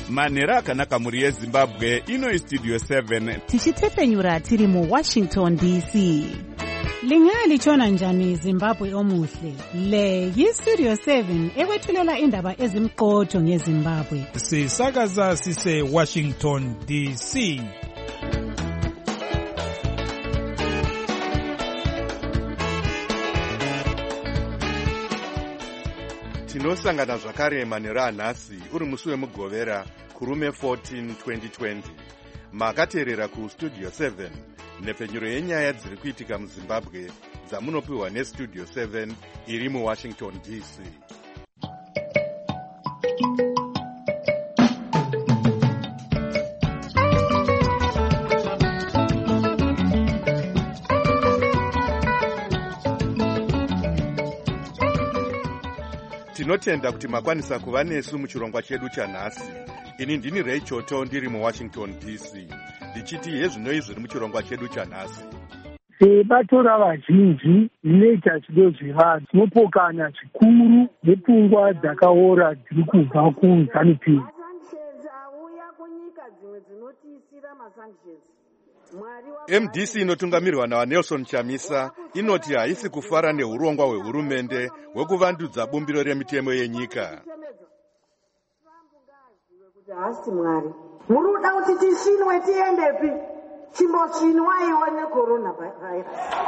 manhero akanaka mhuri yezimbabwe. Ino istudio 7 tichitepfenyura tiri muwashington dc. Lingalitshona njani Zimbabwe omuhle? Le yistudio 7 ekwethulela indaba ezimqotho ngeZimbabwe. Sisakaza sise Washington DC. tinosangana zvakare manhero anhasi uri musi wemugovera kurume 14 2020. Makateerera kustudio 7 nhepfenyuro yenyaya dziri kuitika muzimbabwe dzamunopiwa nestudio 7 iri muwashington dc. Tinotenda kuti makwanisa kuva nesu muchirongwa chedu chanhasi. Ini ndini Ray Choto ndiri muwashington dc ndichiti hezvinoi zviri muchirongwa chedu chanhasi. Bato ravazhinji rinoita zvido zvevanhu tinopokana zvikuru nepfungwa dzakaora dziri kubva kuZANU-PF. MDC inotungamirwa naNelson Chamisa inoti haisi kufara neurongwa hwehurumende hwekuvandudza bumbiro remitemo yenyika. Hasi Mwari, muruda kuti tishinwe tiendepi? Chimboshinwaiwo necorona virus.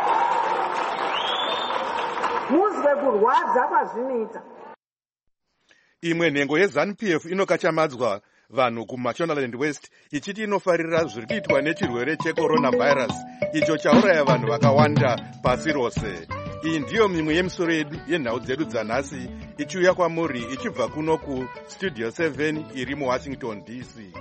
Muzwe kurwadza kwazvinoita. Imwe nhengo yeZANU-PF inokachamadzwa vanhu kuMashonaland West ichiti inofarira zviri kuitwa nechirwere checoronavirus icho chauraya vanhu vakawanda pasi rose. Iyi ndiyo mimwe yemisoro yedu yenhau dzedu dzanhasi ichiuya kwamuri ichibva kuno kustudio 7 iri muwashington dc.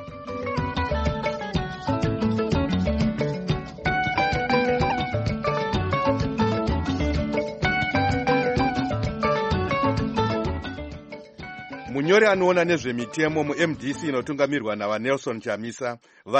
Munyori anoona nezvemitemo muMDC inotungamirwa navaNelson Chamisa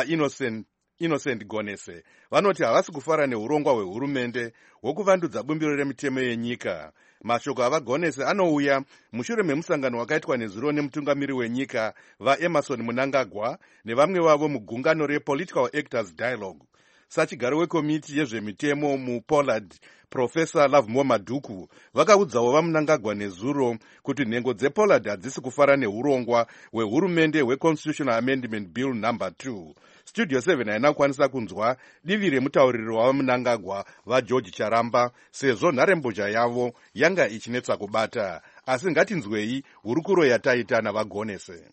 vaInnocent Gonese vanoti havasi kufara neurongwa hwehurumende hwokuvandudza bumbiro remitemo yenyika. Mashoko avaGonese anouya mushure memusangano wakaitwa nezuro nemutungamiri wenyika vaEmerson Mnangagwa nevamwe vavo mugungano rePolitical Actors Dialogue. Sachigaro wekomiti yezvemitemo muPollard Profesa Lovemore Madhuku vakaudzawo vaMnangagwa nezuro kuti nhengo dzePollard hadzisi kufara neurongwa hwehurumende hweConstitutional Amendment Bill No. 2. Studio 7 haina kukwanisa kunzwa divi remutauriri wavaMnangagwa vaGeorge Charamba sezvo nharembozha yavo yanga ichinetsa kubata. Asi ngatinzwei hurukuro yataita navaGonese.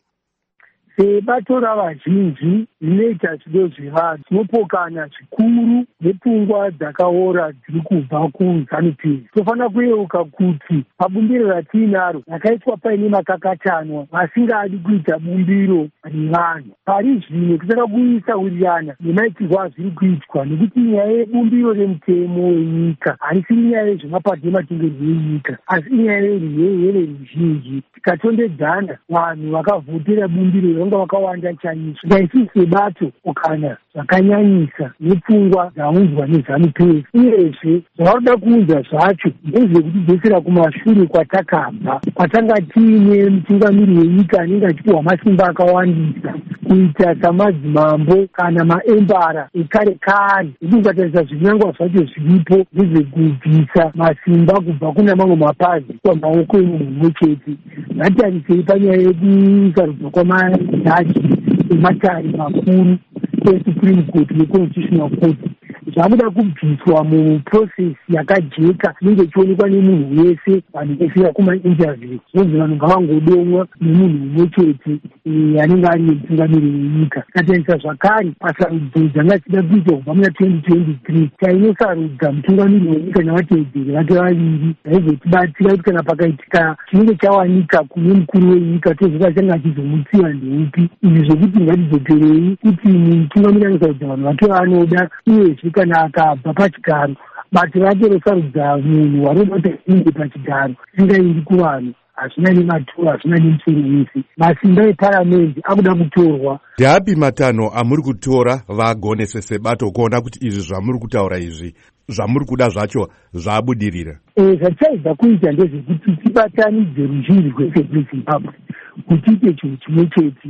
Bato ravazhinji rinoita zvido zvevanhu tinopokana zvikuru nepfungwa dzakaora dziri kubva kuZANU-PF. Tofanira kuyeuka kuti pabumbiro ratiinaro rakaitwa paine makakatanwa vasingadi kuita bumbiro revanhu. Pari zvino toda kuisawirirana nemaitirwo azviri kuitwa nekuti nyaya yebumbiro remitemo yenyika haisiri nyaya yezvemapato ematongerwo enyika asi inyaya yeruzhinji. Tikatondedzana vanhu vakavhotera bumbiro vakawanda chaizvo. Ngaisi sebato kana zvakanyanyisa nepfungwa dzaunzwa neZANU-PF. Uyezve zvavanoda kuunza zvacho ndezvekutidetsera kumashure kwatakabva kwatanga tiine mutungamiri wenyika anenge achipiwa masimba akawandisa kuita samadzimambo kana maembara ekare kare. Ukatarisa zvinangwa zvacho zviripo ndezvekubvisa masimba kubva kuna mamwe mapazi pamaoko emunhu mumwe chete. Ngatiarisei panyaya yekusarudzwa kwamajaji ematare makuru eSupreme Court neConstitutional Court. Zvamuda kubviswa muprocess yakajeka inenge ichionekwa nemunhu wese vanhu vefika kumainterview. Zvonzi vanhu ngavangodomwa nemunhu mumwe chete anenge ari mutungamiri wenyika. Tatarisa zvakare pasarudzo dzanga dzida kuitwa kubva muna 2023 tainosarudza mutungamiri wenyika nevatevedzeri vake vaviri zvaizotibatsira kuti kana pakaitika chinenge chawanika kune mukuru wenyika tozoka changa achizomutsiva ndeupi. Izvi zvokuti ngatizoperei kuti mutungamiri anosarudza vanhu vake vaanoda uyezve kana akabva pachigaro bato rake rosarudza munhu warinoti inge pachigaro singaindi kuvanhu hazvina nematuro hazvina nemusoro wese. Masimba eparamende akuda kutorwa. Ndeapi matanho amuri kutora vaGonese sebato kuona kuti izvi zvamuri kutaura izvi zvamuri kuda zvacho zvabudirira? Zvatichaibva kuita ndezvekuti tibatanidze ruzhinji rwese rweZimbabwe kuti ite chinhu chimwe chete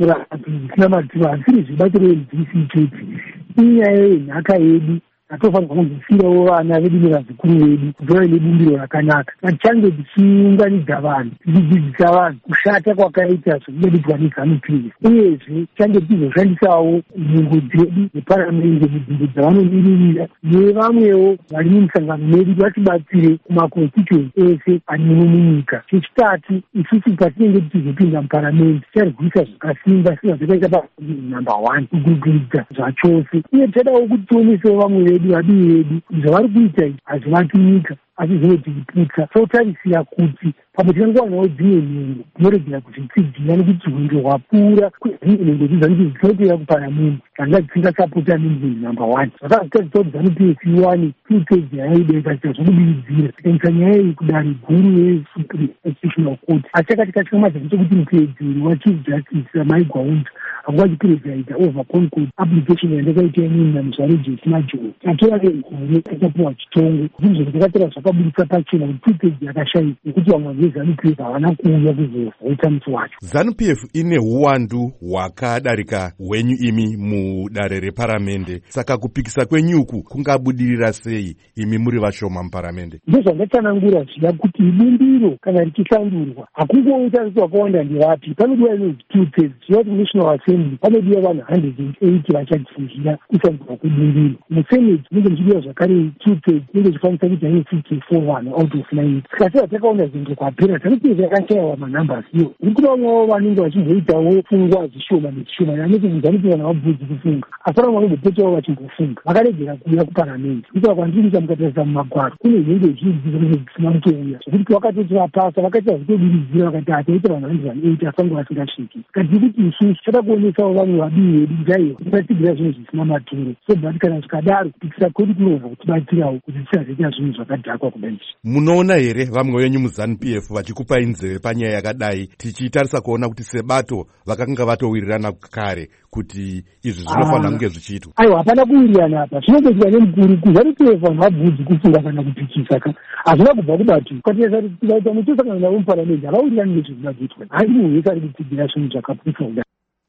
murapi zvinamadziva asiri zvibatiro MDC chete inyaya yenhaka yedu atofanirwa kunzwisirawo vana vedu nevazukuru vedu kuti vave nebumbiro rakanaka. Ngatichange tichiunganidza vanhu tichidzidzisa vanhu kushata kwakaita zvekuberekwa neZANU-PF, uyezve tichange tizoshandisawo nhengo dzedu neparamende munzvimbo dzavanomirira nevamwewo vari mumisangano medu vatibatsire kumakonstituensi ese anemo munyika. Chechitatu, isusu patinenge tichizopinda muparamende ticharwisa zvakasimba sezvakaita panumber 1 kugwigiridza zvachose, uye tichadawo kuti tionesewo vamwe vedu vadivi vedu zvavari kuita izvi hazvivaki nyika asi zvinotiputsa. Totarisira kuti pamwe tinangowanawo dzimwe nhengo dzinoregera kuzvitsigira nekuti rwendo rwapfuura kwedzimwe nhengo dziZANU-PF dzinotevera kuparamende dzanga dzisingasapota number 1. Zvakazvita kuti ZANU-PF iwane 2/3 yayaida ikasita zvokubiridzira ikaisa nyaya iyi kudare guru yeSupreme Constitutional Court. Asi chakatika chikamazana chekuti muteedzeri waChief Justice Amai Gwaunda akuva chipresidaita over concord application yandakaita inini naMuzvare Jesi Majoe atora negore akapuwa chitongo zvinhu zvakatera zvakabudisa pachena kuti 2/3 yakashayika nekuti vamwe veZANU-PF havana kuuya kuzoita musi wacho. ZANU-PF ine uwandu hwakadarika hwenyu imi mudare reparamende, saka kupikisa kwenyuku kungabudirira sei imi muri vashoma muparamende? Ndozvandatsanangura zviya kuti ibumbiro kana richisandurwa hakungoita kuti wakawanda ndevapi. Panodiwa inonzi 2/3 zviya kuti National Assembly panodiwa vanhu 180 vachadzingirira kusandurwa kwebumbiro. Musenate munenge muchidiwa zvakare 2/3 inenge zvikwanisa kuti haive 54 vanhu out of 90. Saka sei takaona zvinhu kwapera ZANU-PF yakashayawa manambers iyo. Kuri vamwewo vanenge vachimboitawo pfungwa zvishoma nezvishoma anoti ZANU-PF vanhu havabvudzi kufunga asi vamwe vanobvepetawo vachimbofunga vakaregera kuuya kuparamende. Kuita kwandiricha mukatarisa mumagwaro kune nhengo zhinji dzinenge dzisina kutouya zvokuti vakatoti vapasa vakaita zvekubiridzira vakati hataita vanhu 180 asange vasingasviki. Saka tiri kuti isusu toda kuonesawo vamwe vadivi vedu kuti aiwa tisatsigira zvinhu zvisina maturo sobati kana zvikadaro kupikisa kwedu kunobva kutibatsirawo kuti tisazoita zvinhu zvakadhakwa kudai. Munoona here vamwe venyu muZANU-PF vachikupai nzeve panyaya yakadai, tichitarisa kuona kuti sebato vakanga vatowirirana kare kuti izvi zvinofanira kunge zvichiitwa? Aiwa, hapana kuwirirana apa, zvinotoitika nemukuru kuZANU-PF vanhu habvudzi kufunga kana kupikisa ka hazvina kubva kubato kwatiyesa kuti tikaita mutosangana navo muparamende havawirirani nezvinoda kuitwa handi munhu wese ari kutsigira zvinhu zvakaputsa kudai.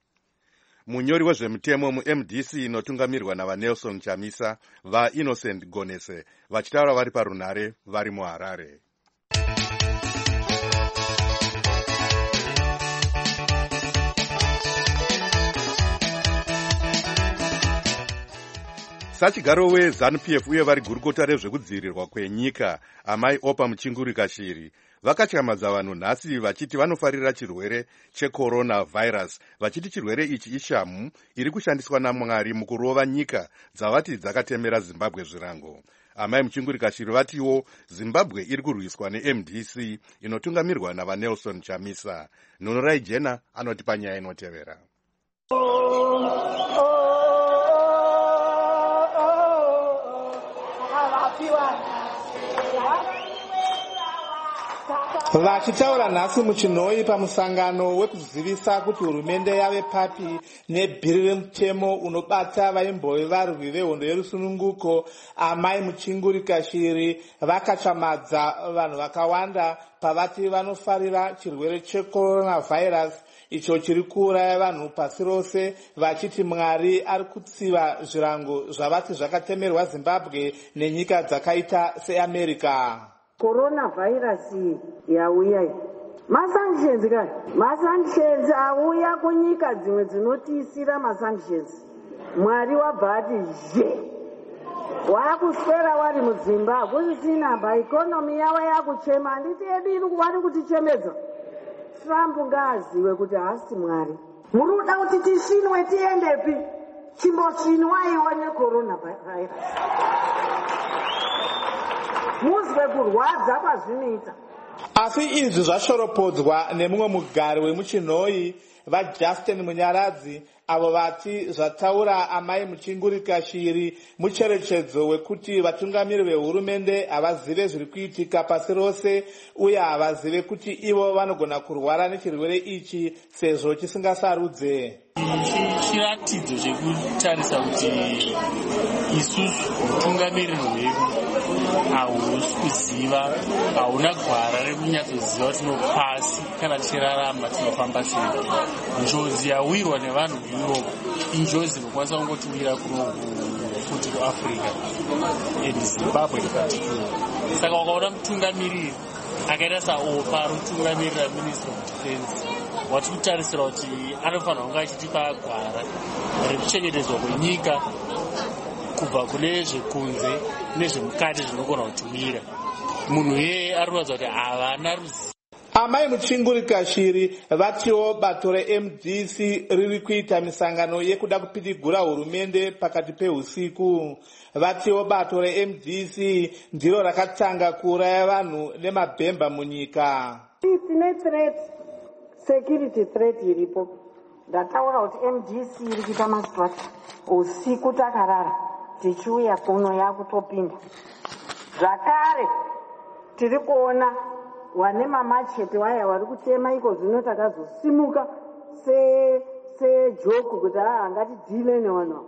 Munyori wezvemutemo muMDC inotungamirirwa navaNelson Chamisa vaInnocent Gonese vachitaura vari parunhare vari muHarare. Sachigaro weZANU-PF uye vari gurukota rezvekudzivirirwa kwenyika Amai Opa Muchingurikashiri vakatyamadza vanhu nhasi vachiti vanofarira chirwere cheCoronavirus, vachiti chirwere ichi ishamhu iri kushandiswa naMwari mukurova nyika dzavati dzakatemera Zimbabwe zvirango. Amai Muchingurikashiri vatiwo Zimbabwe iri kurwiswa neMDC inotungamirirwa navaNelson Chamisa. Nhunurai Jena anoti panyaya inotevera. Vachitaura nhasi muChinoi pamusangano wekuzivisa kuti hurumende yave papi nebhiri remutemo unobata vaimbove varwi vehondo yerusununguko, Amai Muchingurikashiri vakachamadza vanhu vakawanda pavati vanofarira chirwere cheCoronavirus icho chiri kuuraya vanhu pasi rose, vachiti Mwari ari kutsiva zvirango zvavati zvakatemerwa Zimbabwe nenyika dzakaita seAmerica. Coronavirus yauya iyi masanctions kai masanctions auya kunyika dzimwe dzinotiisira masanctions. Mwari wabva ati zhe wakuswera wari muZimbabwe kusisina baikonomi yavo yakuchema handiti yedu iri vari kutichemedza. Trump ngaaziwe kuti haasi Mwari. Muri kuda kuti tishinwe tiendepi? Chimboshinwaiwo neCoronavirus. Muzwe kurwadza kwazvinoita. Asi izvi zvashoropodzwa nemumwe mugari wemuChinoi vaJustin Munyaradzi, avo vati zvataura Amai Muchingurikashiri mucherechedzo wekuti vatungamiri vehurumende havazive zviri kuitika pasi rose uye havazive kuti ivo vanogona kurwara nechirwere ichi sezvo chisingasarudze. Chiratidzo chekutarisa kuti isusu utungamiriri hwedu hausi kuziva, hauna gwara rekunyatsoziva kuti tinopasi kana tichirarama tinofamba sei. Njodzi yawirwa nevanhu veeurope injodzi inokwanisa kungotiwira kuno futi kuafrica ezimbabwe in particular. Saka wakaona mutungamiriri akaita saopa ari kutungamirira ministry of defense, wati kutarisira kuti anofanira kunge achitipa gwara rekuchengetedzwa kwenyika kubva kune zvekunze nezvemukati zvinogona kutumira. Munhu yeye ari kuratidza kuti havana ruzivo. Amai Muchingurika Shiri vatiwo bato reMDC riri kuita misangano yekuda kupidigura hurumende pakati peusiku. Vatiwo bato reMDC ndiro rakatanga kuuraya vanhu nemabhemba munyika. Tine threat, security threat iripo. Ndataura kuti MDC iri kuita mastrata usiku takarara tichiuya kuno yakutopinda. Zvakare tiri kuona wane mamachete waya wari kutema iko zvino takazosimuka sejoku kuti hangatidhile nevanhu.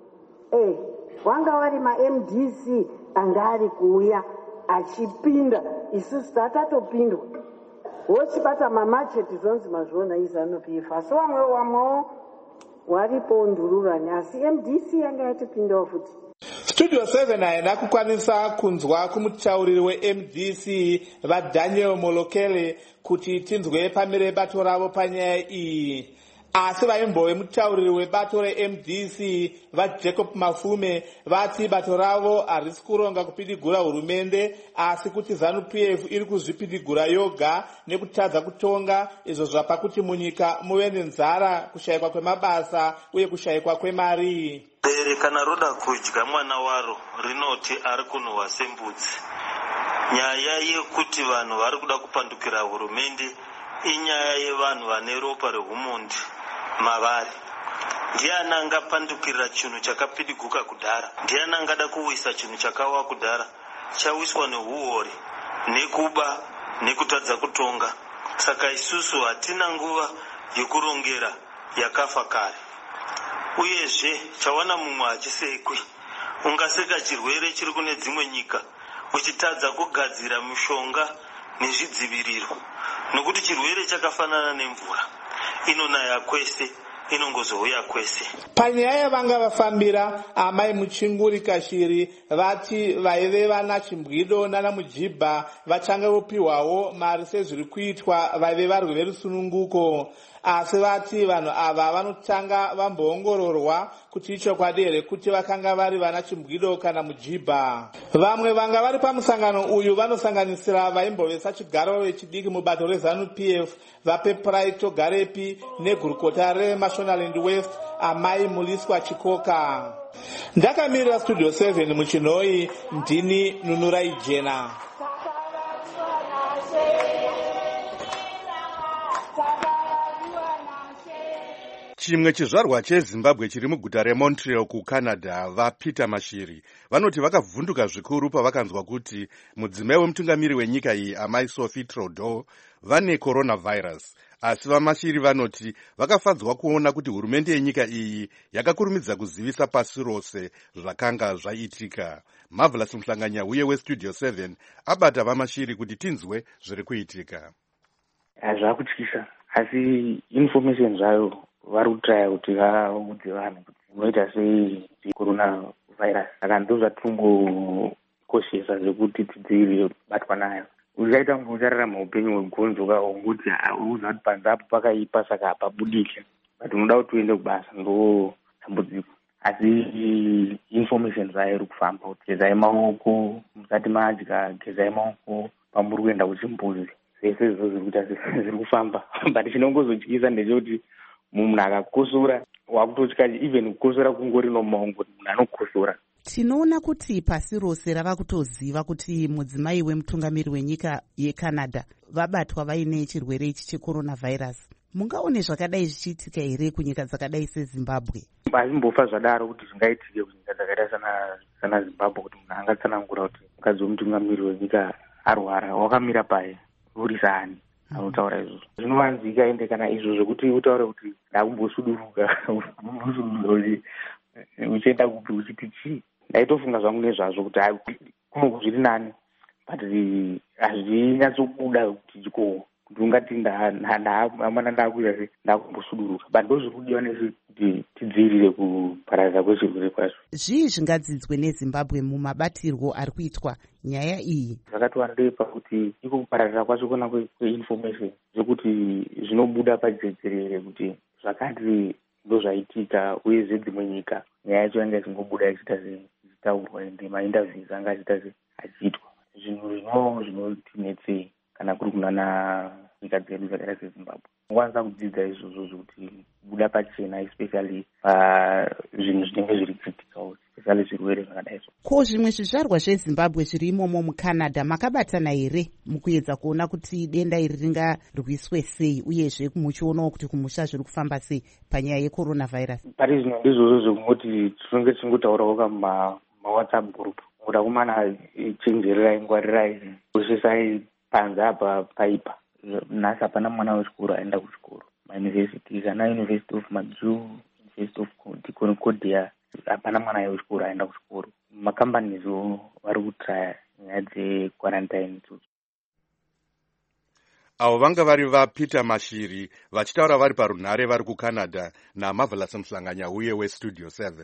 Wanga wari maMDC anga ari kuuya achipinda, isusu tatatopindwa. Wochibata mamachete zonzi mazvona izanopifa. Asi wamwewo waripo ndururani, asi MDC yanga yatopindawo futi. Studio 7 haina kukwanisa kunzwa kumutauriri weMDC vaDaniel Molokele kuti tinzwe pamire bato ravo panyaya iyi. Asi vaimbove mutauriri webato reMDC vaJacob Mafume vati bato ravo harisi kuronga kupidigura hurumende, asi kuti ZANU-PF iri kuzvipidigura yoga nekutadza kutonga, izvo zvapa kuti munyika muve nenzara, kushayikwa kwemabasa uye kushayikwa kwemari. Bere kana roda kudya mwana waro rinoti ari kunhuhwa sembudzi. Nyaya yekuti vanhu vari kuda kupandukira hurumende inyaya yevanhu vane ropa rehumundi mavari. Ndiani angapandukira chinhu chakapidiguka kudhara? Ndiani angada kuwisa chinhu chakawa kudhara? Chawiswa nehuori, nekuba, nekutadza kutonga. Saka isusu hatina nguva yekurongera yakafa kare. Uyezve chawana mumwe achisekwi, ungaseka chirwere chiri kune dzimwe nyika uchitadza kugadzira mishonga nezvidziviriro, nokuti chirwere chakafanana nemvura, inonaya kwese, inongozouya kwese. Panyaya vanga vafambira amai Muchingurika Shiri vati vaive vana Chimbwido nana Mujibha vachange vopiwawo mari sezviri kuitwa vaive varwi verusununguko. Asi vati vanhu ava vanotanga vamboongororwa kuti ichokwadi here kuti vakanga vari vana Chimbwido kana Mujibha. Vamwe vanga vari pamusangano uyu vanosanganisira vaimbovesa chigaro vechidiki mubato reZANU-PF vaPeprai Togarepi negurukota reMashonaland West amai Muliswa Chikoka. Ndakamirira Studio 7 muChinoi, ndini Nunurai Jena. Chimwe chizvarwa cheZimbabwe chiri muguta reMontreal kuCanada, vaPeter Mashiri vanoti vakavhunduka zvikuru pavakanzwa kuti mudzimai wemutungamiri wenyika iyi amai Sophie Trudeau vane coronavirus. Asi vaMashiri vanoti vakafadzwa kuona kuti hurumende yenyika iyi yakakurumidza kuzivisa pasi rose zvakanga zvaitika. Marvelous Mhlanganya uye weStudio 7 abata vaMashiri kuti tinzwe zviri kuitika. Zvakutyisa, asi information zvayo vari kutraya kuti vaudze vanhu kuti unoita sei coronavirus. Saka ndo zvatingokoshesa zvekuti tidzivirire kubatwa nayo. Uchaita kunge uchararama upenyu hwegonzo kaunguti unoziva kuti panze apo pakaipa saka hapabudike, but unoda kuti uende kubasa, ndo dambudziko. Asi information zvayo iri kufamba kuti gezai maoko musati madya, gezai maoko pamuri kuenda kuchimbuzi. Zvese izvo zviri kuita zviri kufamba, but chinongozotyisa ndechekuti munhu akakosora wakutotya even kukosora kungori nomaongo, munhu anokosora. Tinoona kuti pasi rose rava kutoziva kuti mudzimai wemutungamiri wenyika yeCanada vabatwa vaine chirwere ichi checoronavirus. Mungaone zvakadai zvichiitika here kunyika dzakadai seZimbabwe? Hazvimbofa zvadaro kuti zvingaitike kunyika dzakaita sana Zimbabwe, kuti munhu angatsanangura kuti mukadzi wemutungamiri wenyika arwara, wakamira paye urisa ani anotaura izvozvo. Zvinovanzika ende kana izvo zvekuti utaure kuti ndakumbosuduruka kuti uchienda kupi uchiti chii. Ndaitofunga zvangu nezvazvo kuti kuno zviri nani but hazvinyatsobuda kuti ko kuti ungati amana ndakuita sei ndakumbosuduruka, but ndozviri kudiwa nesi kuti tidzivirire kupararira kwechirwere kwacho. Zvii zvingadzidzwe neZimbabwe mumabatirwo ari kuitwa nyaya iyi? Zvakati wandei pakuti iko kupararira kwacho kona kweinformation zvekuti zvinobuda pajedzerere kuti zvakati ndozvaitika, uyezve dzimwe nyika nyaya yacho yanga isingobuda ichitaurwa ende mainterviews anga achiitwa. Zvinhu zvinotinetsei kana kuri kunana nyika dzedu dzakaita seZimbabwe. Unokwanisa kudzidza izvozvo zvokuti buda pachena, especially zvinhu zvinenge zviri critical, especially zvirwere zvakadai. Ko zvimwe zvizvarwa zveZimbabwe zviri imomo muCanada makabatana here mukuedza kuona kuti denda iri ringarwiswe sei, uyezve muchionawo kuti kumusha zviri kufamba sei panyaya yeCoronavirus? Pari zvino ndizvozvo zvokunoti tinenge tichingotaurawo kamaWhatsApp group kuda kumana chenjererai, ngwarirai, koshesai panze apa paipa. Nhasi hapana mwana wechikoro aenda kuchikoro. Mauniversity kana University of McGill, University of Concordia, hapana mwana wechikoro aenda kuchikoro. Makambanizo vari kutraya nyaya dzequarantine. Avo vanga vari vaPeter Mashiri vachitaura vari parunhare vari kuCanada naMarvelous Mhlanganya uye weStudio 7.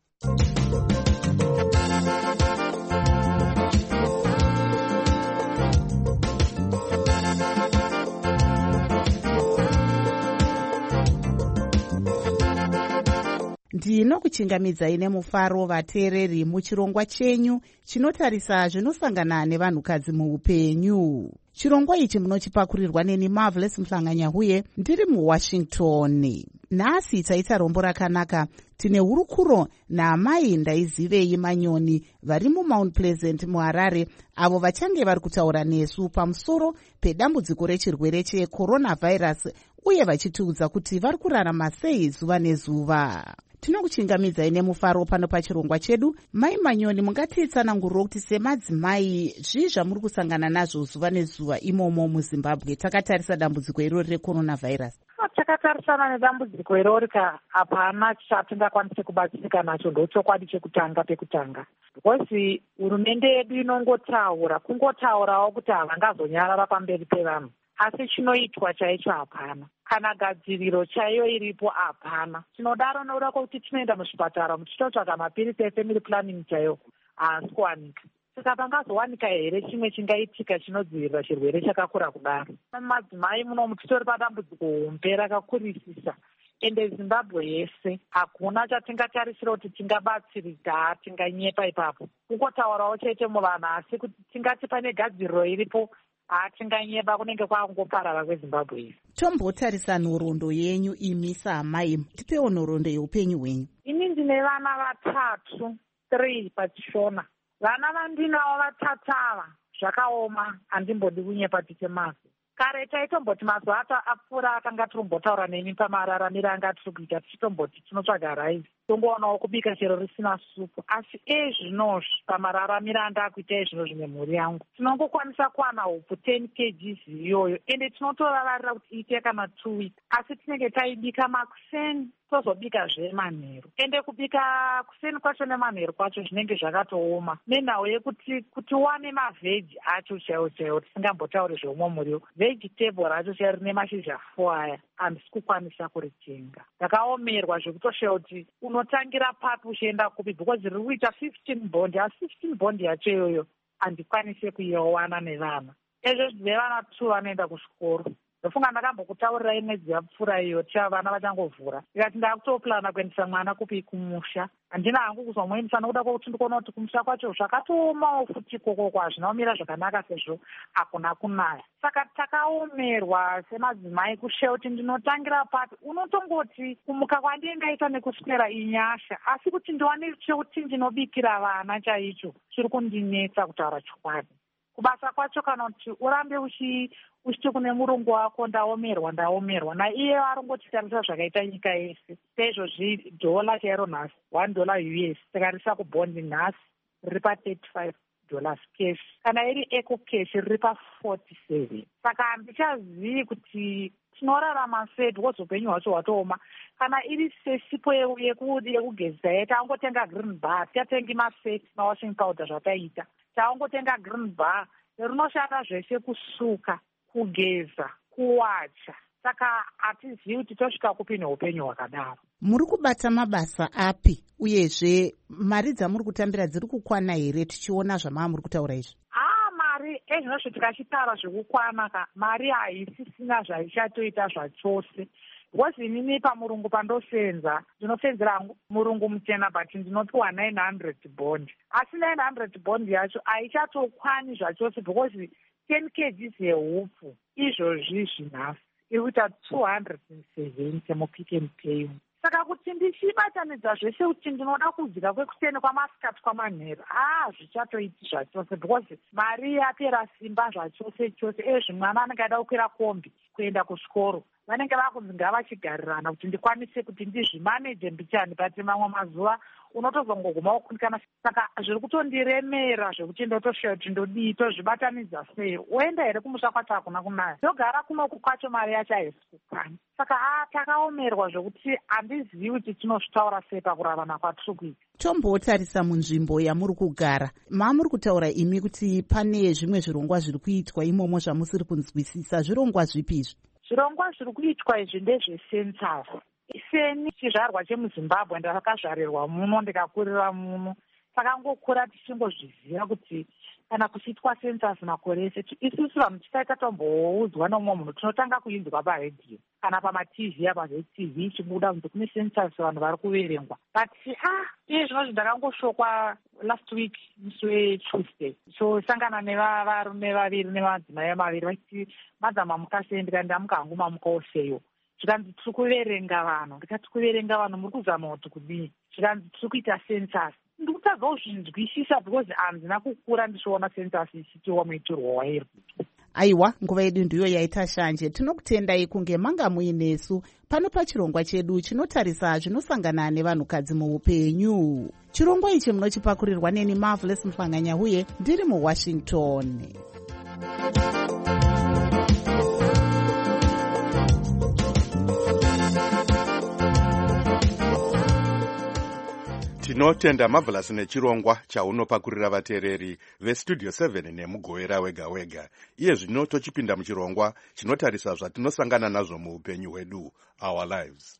Ndinokuchingamidzai nemufaro vateereri muchirongwa chenyu chinotarisa zvinosangana nevanhukadzi muupenyu. Chirongwa ichi munochipakurirwa neni Marvelous Mhlanganya huye ndiri muWashington. Nhasi taita rombo rakanaka. Tine hurukuro naamai Ndaizivei Manyoni vari muMount Pleasant muHarare, avo vachange vari kutaura nesu pamusoro pedambudziko rechirwere cheCoronavirus uye vachitiudza kuti vari kurarama sei zuva nezuva. Tinokuchingamidzai nemufaro pano pachirongwa chedu. Mai Manyoni, mungatitsanangurira kuti semadzimai zvii zvamuri kusangana nazvo zuva nezuva imomo muZimbabwe takatarisa dambudziko irori reCoronavirus? Takatarisana nedambudziko irori hapana chatingakwanise kubatsirika nacho, ndochokwadi chekutanga pekutanga. Because hurumende yedu inongotaura, kungotaurawo kuti havangazonyarara pamberi pevanhu. Asi chinoitwa chaicho hapana, kana gadziriro chaiyo iripo hapana. Tinodaro nokuda kuti tinoenda muzvipatara muchitotsvaga mapirisi efamily planning chaiyo haasi kuwanika. Saka pangazowanika here chimwe chingaitika chinodzivirira chirwere chakakura kudaro? Madzimai muno muchitori padambudziko hombe rakakurisisa, ende Zimbabwe yese hakuna chatingatarisira kuti tingabatsirika, tinganyepa ipapo. Kungotaurawo chete muvanhu, asi kuti tingati pane gadziriro iripo hatinganyeba, kunenge kwakungoparara kweZimbabwe iyi. Tombotarisa nhoroondo yenyu imi saamai, tipewo nhoroondo yeupenyu hwenyu. Ini ndine vana 3 pachishona. Vana vandinawo 3 ava zvakaoma, handimbodi kunyepa tichemazi. Kare taitomboti mazuva apfuura akanga tirimbotaura nemi pamararamiro anga tiri kuita, tichitomboti tinotsvaga raisi tongoonawo kubika chero risina supu. Asi ezvinozvi pamararamiro andakuita ezvino zvine mhuri yangu tinongokwanisa kuwana hupu 10 kg iyoyo, ende tinotoravarira kuti iite kana 2 weeks. Asi tinenge taibika makuseni tozobikazve manheru, ende kubika kuseni kwacho nemanheru kwacho zvinenge zvakatooma, nenhau yekuti wane mavheji acho chaiwo chaiwo, tisingambotauri zveumwe muriwo. Vegetable racho chai rine mashizha 4 aya handisi kukwanisa kuritenga, ndakaomerwa zvekutosheya kuti unotangira papi uchienda kupi, because riri kuita 15 bondi, asi 15 bondi yacho iyoyo handikwanise kuiwana nevana. Ezvo zvine vana 2 vanoenda kuchikoro. Ndofunga ndakambokutaurirai mwedzi yapfuura iyo tia vana vachangovhura, ikati ndakutoplana kuendesa mwana kupi kumusha. Handina hangu kuzomuendesa nokuda kwokuti ndikuona kuti kumusha kwacho zvakatoomawo futi ikoko hazvinaomira zvakanaka sezvo hakuna kunaya. Saka takaomerwa semadzimai kusheya kuti ndinotangira papi. Unotongoti kumuka kwandingaita nekuswera inyasha, asi kuti ndiwane chekuti ndinobikira vana chaicho chiri kundinetsa kutaura chokwadi. Kubasa kwacho kana kuti urambe uchiti kune murungu wako ndaomerwa naiye arongotitarisa zvakaita nyika yese. Saizvozvi dhola chairo nhasi $1 US tikarisa kubhondi nhasi riri pa$35 cash, kana iri eco cash riri pa$47. Saka handichazivi kuti tinorarama sei, because upenyu hwacho hwatooma. Kana iri sesipo yekugezisa yaita angotenga green bar, tiatengi mafeti mawashing powder zvataita, taongotenga green bar rinoshanda zvese kusuka, kugeza, kuwacha. Saka hatizivi kuti tosvika kupi neupenyu hwakadaro. Muri kubata mabasa api uyezve mari dzamuri kutambira dziri kukwana here tichiona zvamava muri kutaura izvi? Mari ezvinozvo tikachitaura zvekukwana mari haisisina zvaichatoita zvachose. Because inini pamurungu pandosenza ndinosenzera murungu muchena but ndinopiwa 900 bond. Asi 900 bond yacho haichatokwani zvachose because 10 kg yehupfu izvozvi zvinhasi iri kuita 270 muPick n Pay. Saka kuti ndichibatanidza zvese kuti ndinoda kudzika kwekuseni kwamasikati kwamanheru zvichatoiti zvachose because mari yapera simba zvachose chose. Ezvi mwana anenge ada kukwira kombi kuenda kuchikoro vanenge vakunzi ngavachigarirana kuti ndikwanise kuti ndizvimaneje mbichani but mamwe mazuva unotozongoguma wokunikana. Saka zviri kutondiremera zvekuti ndotoshuya kuti ndodii tozvibatanidza sei. Uenda here kumusha kwacho hakuna kunaya, ndogara kunoku kwacho mari yacho haisi kukwana. Saka takaomerwa zvokuti handizivi kuti tinozvitaura sei pakurarama kwatiri kuita. Tombotarisa munzvimbo yamuri kugara, mamuri kutaura imi kuti pane zvimwe zvirongwa zviri kuitwa imomo zvamusiri kunzwisisa. Zvirongwa zvipi izvi? Zvirongwa zviri kuitwa izvi ndezvesensasi. Seni chizvarwa chemuZimbabwe ndakazvarirwa muno ndikakurira muno. Saka ngokura tichingozviziva kuti kana kuchiitwa sensasi makore ese isusu vanhu tisaita tomboudzwa nomumwe munhu tinotanga kuinzwa paredhiyo kana pamaTV apa zveTV chibuda kunzi kune sensasi vanhu vari kuverengwa. But iye zvinozvi ndakangoshokwa last week musi weTuesday. So sangana nevarume vaviri nemadzimai maviri vachiti madzama mukasei, ndikati ndamuka hangu mamukawo seyo. Zvikanzi tiri kuverenga vanhu, ndikati kuverenga vanhu muri kuzama kuti kudii? Zvikanzi tiri kuita sensasi. Ndikutadza kuzvinzwisisa because handina kukura ndichiona sensasi ichitiwa muitirwo wairi. Aiwa, nguva yedu ndiyo yaita shanje. Tinokutendai kunge manga muinesu pano pachirongwa chedu chinotarisa zvinosangana nevanhukadzi muupenyu. Chirongwa ichi munochipakurirwa neni Marvelous Mhlanganya uye ndiri muWashington. Tinotenda Marvelous nechirongwa chaunopakurira vateereri veStudio 7 nemugowera wega wega. Iye zvino tochipinda muchirongwa chinotarisa zvatinosangana nazvo muupenyu hwedu, our lives.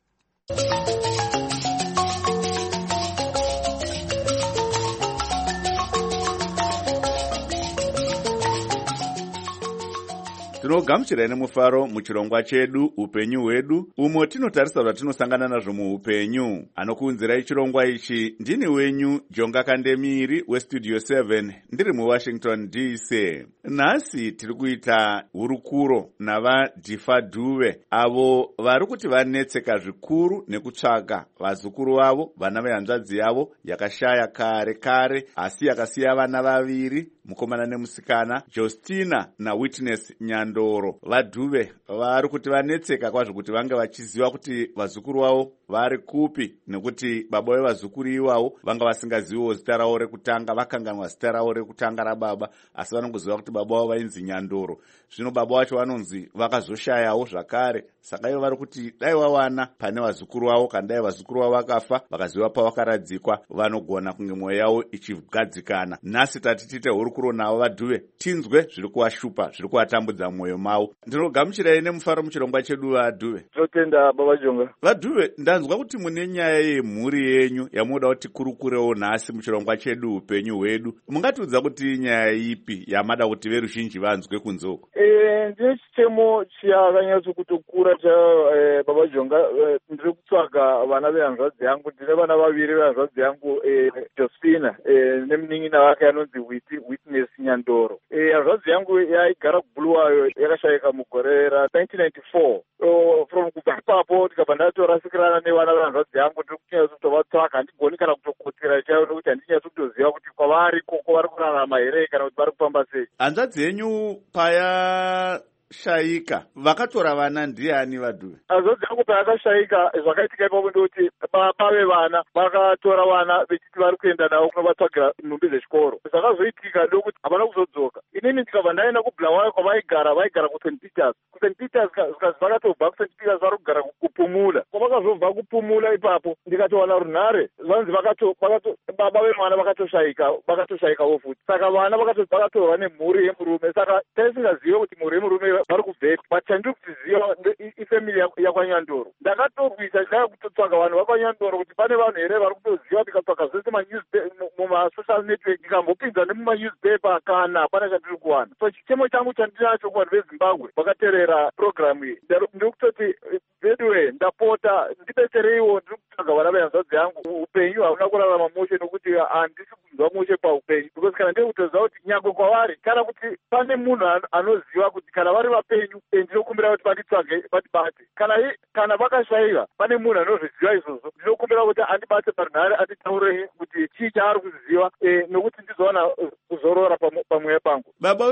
Tinogamuchirai nemufaro muchirongwa chedu upenyu hwedu, umo tinotarisa zvatinosangana nazvo muupenyu. Anokuunzirai chirongwa ichi ndini wenyu Jonga Kandemiri weStudio 7 ndiri muWashington DC. Nhasi tiri kuita hurukuro navaDhifadhuve avo vari kuti vanetseka zvikuru nekutsvaka vazukuru vavo, vana vehanzvadzi yavo yakashaya kare kare asi yakasiya vana vaviri, mukomana nemusikana, Justina naWitness Nyandoro. VaDhuve vari kuti vanetseka kwazvo kuti vange vachiziva kuti vazukuru vavo vari kupi, nekuti baba vevazukuru ivavo vanga vasingaziviwo zita ravo rekutanga, vakanganwa zita ravo rekutanga rababa, asi vanongoziva kuti baba vavo vainzi Nyandoro. Zvino baba vacho vanonzi vakazoshayawo zvakare, saka ivo vari kuti dai vawana pane vazukuru vavo, kana dai vazukuru vavo vakafa vakaziva pavakaradzikwa vanogona kunge mwoyo yavo ichigadzikana. Nhasi tati tiite hurukuro navo vaDhuve, tinzwe zviri kuvashupa, zviri kuvatambudza mwoyo mavo. Ndinogamuchirai nemufaro muchirongwa chedu vaDhuve. Tinotenda baba Jonga. VaDhuve, ndanzwa kuti mune nyaya yemhuri yenyu yamunoda kuti kurukurewo nhasi muchirongwa chedu upenyu hwedu. Mungatiudza kuti nyaya ipi yamada kuti veruzhinji vanzwe kunzoko? Ndine chitemo chakanyatsokutokura baba Jonga. Ndiri kutsvaga vana vehanzvadzi yangu. Ndine vana vaviri vehanzvadzi yangu, Justina nemunin'ina wake anonzi Witness Nyandoro. Hanzvadzi yangu yaigara kuBhuluwayo yakashayika mugore ra1994. From kubva ipapo ndikabva ndatorasikirana nevana vehanzvadzi yangu. Ndiri kunyatsokutovatsvaka, handigoni kana kutokotera chaivo nokuti handinyatsi kutoziva kuti kwavari koko vari kurarama here kana kuti vari kufamba sei. Hanzvadzi yenyu paya shayika vakatora vana ndiani vaDhuve? Hanzvadzi yangu payakashayika zvakaitika ipapo ndokuti baba vevana vakatora vana vechiti vari kuenda navo kunovatsvagira nhumbi dzechikoro. Zvakazoitika ndokuti havana kuzodzoka. Inini ndikabva ndaenda kuBhulawayo kwavaigara kuSt Peters. kuSt Peters zvikazi vakatobva kuSt Peters vari kugara kuPupu. kupumula. Kwavakazobva kupumula ipapo ndikatowana runhare vanzi baba vemwana vakatoshayikawo futi. Saka vana vakatorwa nemhuri yemurume. Saka taisingazive kuti mhuri yemurume vari kubveti, but chandiri kutiziva ifemili yakwanyandoro. Ndakatorwisa ndaya kutotsvaga vanhu vakwanyandoro kuti pane vanhu here vari kutoziva. Ndikatsvaga zvese mumasocial network, ndikambopinza nemumanewspaper kana hapana chandiri kuwana. So chitemo changu chandinacho kuvanhu vezimbabwe vakateerera programu iyi ndiri kutoti bedwe ndapota ndibetsereiwo. Ndiri kutsvaga vana vehanzvadzi yangu. Upenyu hauna kurarama mushe nokuti handisi kunzwa mushe paupenyu, because kana ndiri kutoziva kuti nyangwe kwavari kana kuti pane munhu anoziva kuti kana vari vapenyu ndinokumbira kuti vanditsvage vandibate. Kana vakashayiwa pane munhu anozviziva izvozvo, ndinokumbira kuti andibate parunhare anditaurei kuti chii chaari kuziva, nokuti ndizowana kuzorora pamweya pangu. Baba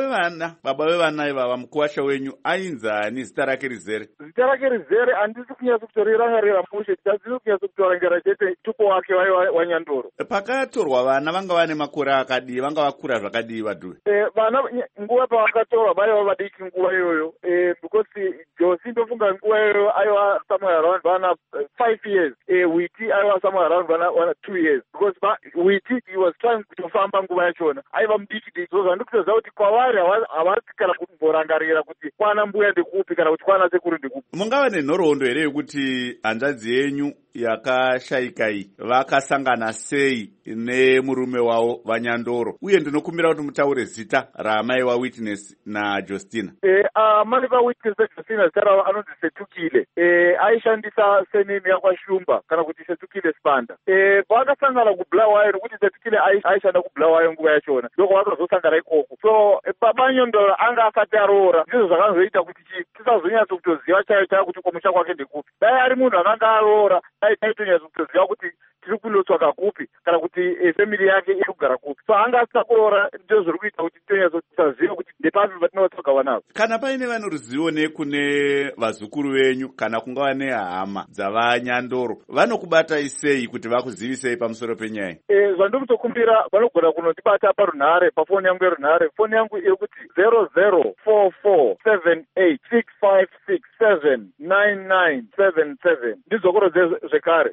vevana ivava mukuwasha wenyu ainzani zita rake rizere? Zita rake rizere handisi kunyatsa kutorirangarira mushe, handisi kunyatsa kutorangira chete tupo wake wanyandoro. Pakatorwa vana vanga vane makore akadii, vanga vakura zvakadii vadhuve? Vana nguva pavakatorwa vaiva vadiki nguva iyoyo, because Josi ndofunga nguva iyoyo aiva somewhere around vana 5 years, Witi aiva somewhere around vana 2 years, because Witi he was trying kutofamba nguva yachona aiva mudiki. So zvandikutoziva kuti kwavari havasi kana kumborangarira kuti kwana mbuya ndikupi kana kuti kwana sekuru ndikupi. Mungava nenhoroondo here yekuti hanzvadzi yenyu yakashayika iyi vakasangana sei nemurume wavo vanyandoro, uye ndinokumbira kuti mutaure zita raamai vaWitness naJustina. Amai vaWitness naJustina zita ravo anonzi Setukile. Aishandisa senimi yakwashumba kana kuti Setukile Spanda. Vakasangana kuBulawayo nokuti Setukile aishanda kuBulawayo nguva yachona, ndoko vakazosangana ikoko. So baba Nyandoro anga asati aroora, ndizvo zvakazoita kuti tisazonyatsa kutoziva chaiyo kuti kumusha kwake ndekupi. Dai ari munhu akanga aroora taitonyatsa kutoziva kuti tiri kundotsvaga kupi kana kuti femili yake iri kugara kupi. So anga asina kuroora, ndizvo zviri kuita kuti tonyatsa kusaziva kuti ndepapi patinovatsvaga vanavo. Kana paine vane ruzivo nekune vazukuru venyu kana kungava nehama dzavanyandoro, vanokubatai sei kuti vakuzivisei pamusoro penyaya? Zvandiri kutokumbira vanogona kunondibata parunhare, pafoni yangu yerunhare. Foni yangu iri kuti 00447865679977. Ndizokoro zvekare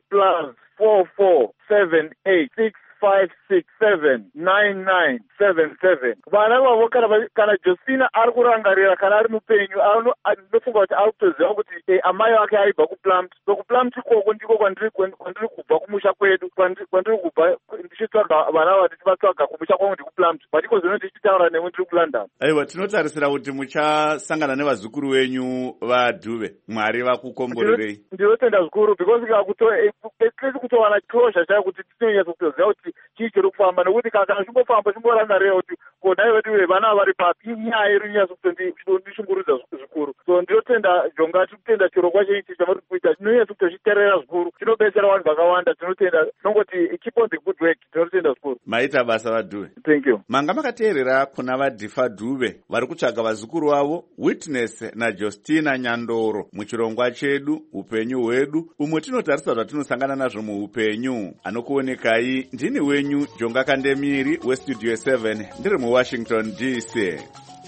+447865679977. Vana vavo kana Justina ari kurangarira kana ari mupenyu, ndinofunga kuti ari kutoziva kuti amai vake aibva kuPlumtree. So kuPlumtree ikoko ndiko kwandiri kubva kumusha kwedu, kwandiri kubva ndichitsvaga vana ava ndichivatsvaga kumusha kwangu ndikuPlumtree, but iko zvino ndichitaura nemwe ndiri kuLondon. Aiwa, tinotarisira kuti muchasangana nevazukuru venyu vadhuve. Mwari vakukomborerei. Ndinotenda zvikuru, because kutowana closure chayo kuti tinonyatsa kutoziva kuti chii chiri kufamba, nokuti kana chimbofamba chimborangarira kuti kodai vedu vana vari papi, inyaya iri nyatsa kutondishungurudza zvikuru. So ndinotenda jonga, tiri kutenda chirongwa cheichi chavari kuita chinonyatsa kutochiteerera zvikuru, chinobetsera vanhu vakawanda. Tinotenda nongoti keep on the good work. Tinotenda zvikuru. Maita basa vadhuve. Thank you. Manga makateerera kuna vadhifa dhuve vari kutsvaga vazukuru vavo Witness naJustina Nyandoro muchirongwa chedu upenyu hwedu, umwe tinotarisa zvatinosangana nazvo muupenyu. Anokuonekai ndini wenyu Jonga Kandemiri weStudio 7 ndiri muWashington DC.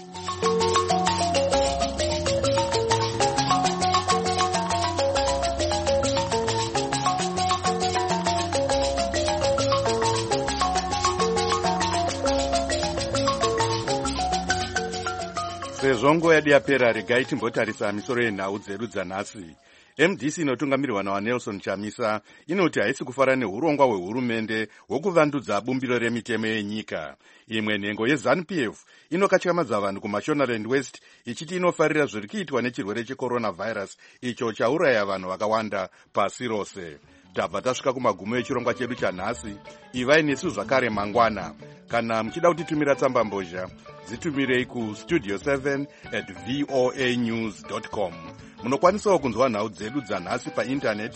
Sezvo nguva yedu yapera, regai timbotarisa misoro yenhau dzedu dzanhasi. MDC inotungamirwa nawaNelson Chamisa inoti haisi kufara neurongwa hwehurumende hwokuvandudza bumbiro remitemo yenyika. Imwe nhengo yeZANU-PF inokatyamadza vanhu kuMashonaland West ichiti inofarira zviri kuitwa nechirwere checoronavirus icho chauraya vanhu vakawanda pasi rose. Tabva tasvika kumagumo echirongwa chedu chanhasi. Ivai nesu zvakare mangwana. Kana muchida kutitumira tsamba mbozha, dzitumirei kustudio 7@voanews.com. Munokwanisawo kunzwa nhau dzedu dzanhasi paindaneti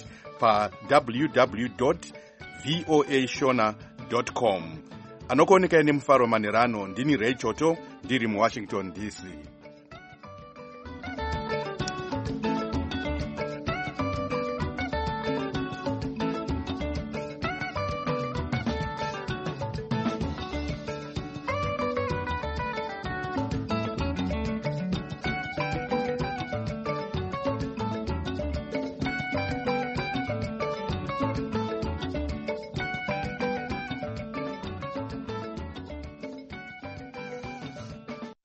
www.voashona.com. Anokuonekai nemufaro manerano, ndini Ray Choto, ndiri muWashington DC.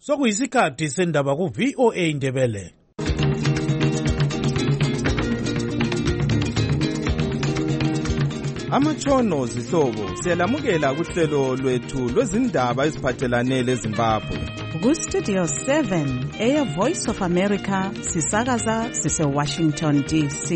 Sokuyisikhathi sendaba ku VOA Ndebele. Amatshono zihlobo siyalamukela kuhlelo lwethu lwezindaba eziphathelane leZimbabwe. Ku-Studio 7 Air Voice of America sisakaza sise-Washington DC.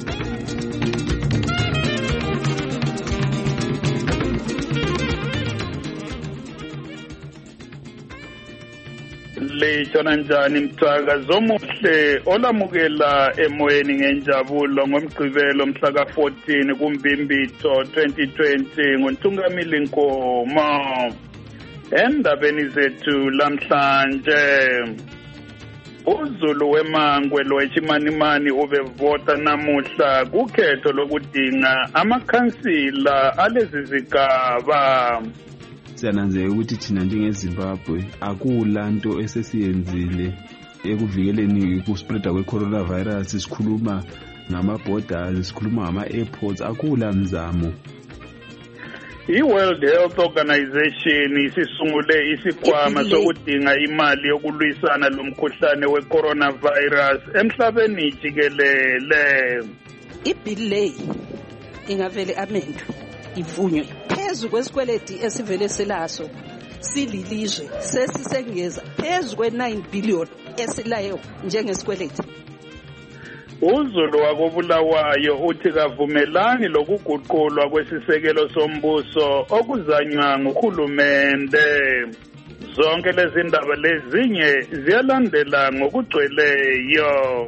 Lejona njani mthakazo omuhle olamukela emoyeni ngenjabulo ngomgqibelo mhla ka-14 kuMbimbitho 2020 ngoNtungamili Nkomo. Endabeni zethu lamhlanje, uZulu weMangwe lowechimanimani ubevota namuhla kukhetho lokudinga amakhansila alezi zigaba. Siyananzeka ukuthi thina njengeZimbabwe akulanto esesiyenzile ekuvikeleni kuspreada kwe-coronavirus. Sikhuluma ngama-borders, sikhuluma ngama-airports, akula mzamo. I-World Health Organization isisungule isikhwama sokudinga imali yokulwisana lomkhuhlane we-coronavirus emhlabeni jikelele. Ibhili leyi ingavele amendwe ivunywe phezu kwesikweleti esivele silaso sililizwe sesisengeza phezu kwe-9 billion esilayo njengesikweleti. uZulu wakobulawayo uthi kavumelani lokuguqulwa kwesisekelo sombuso okuzanywa nguhulumende. Zonke lezi ndaba lezinye ziyalandela ngokugcweleyo.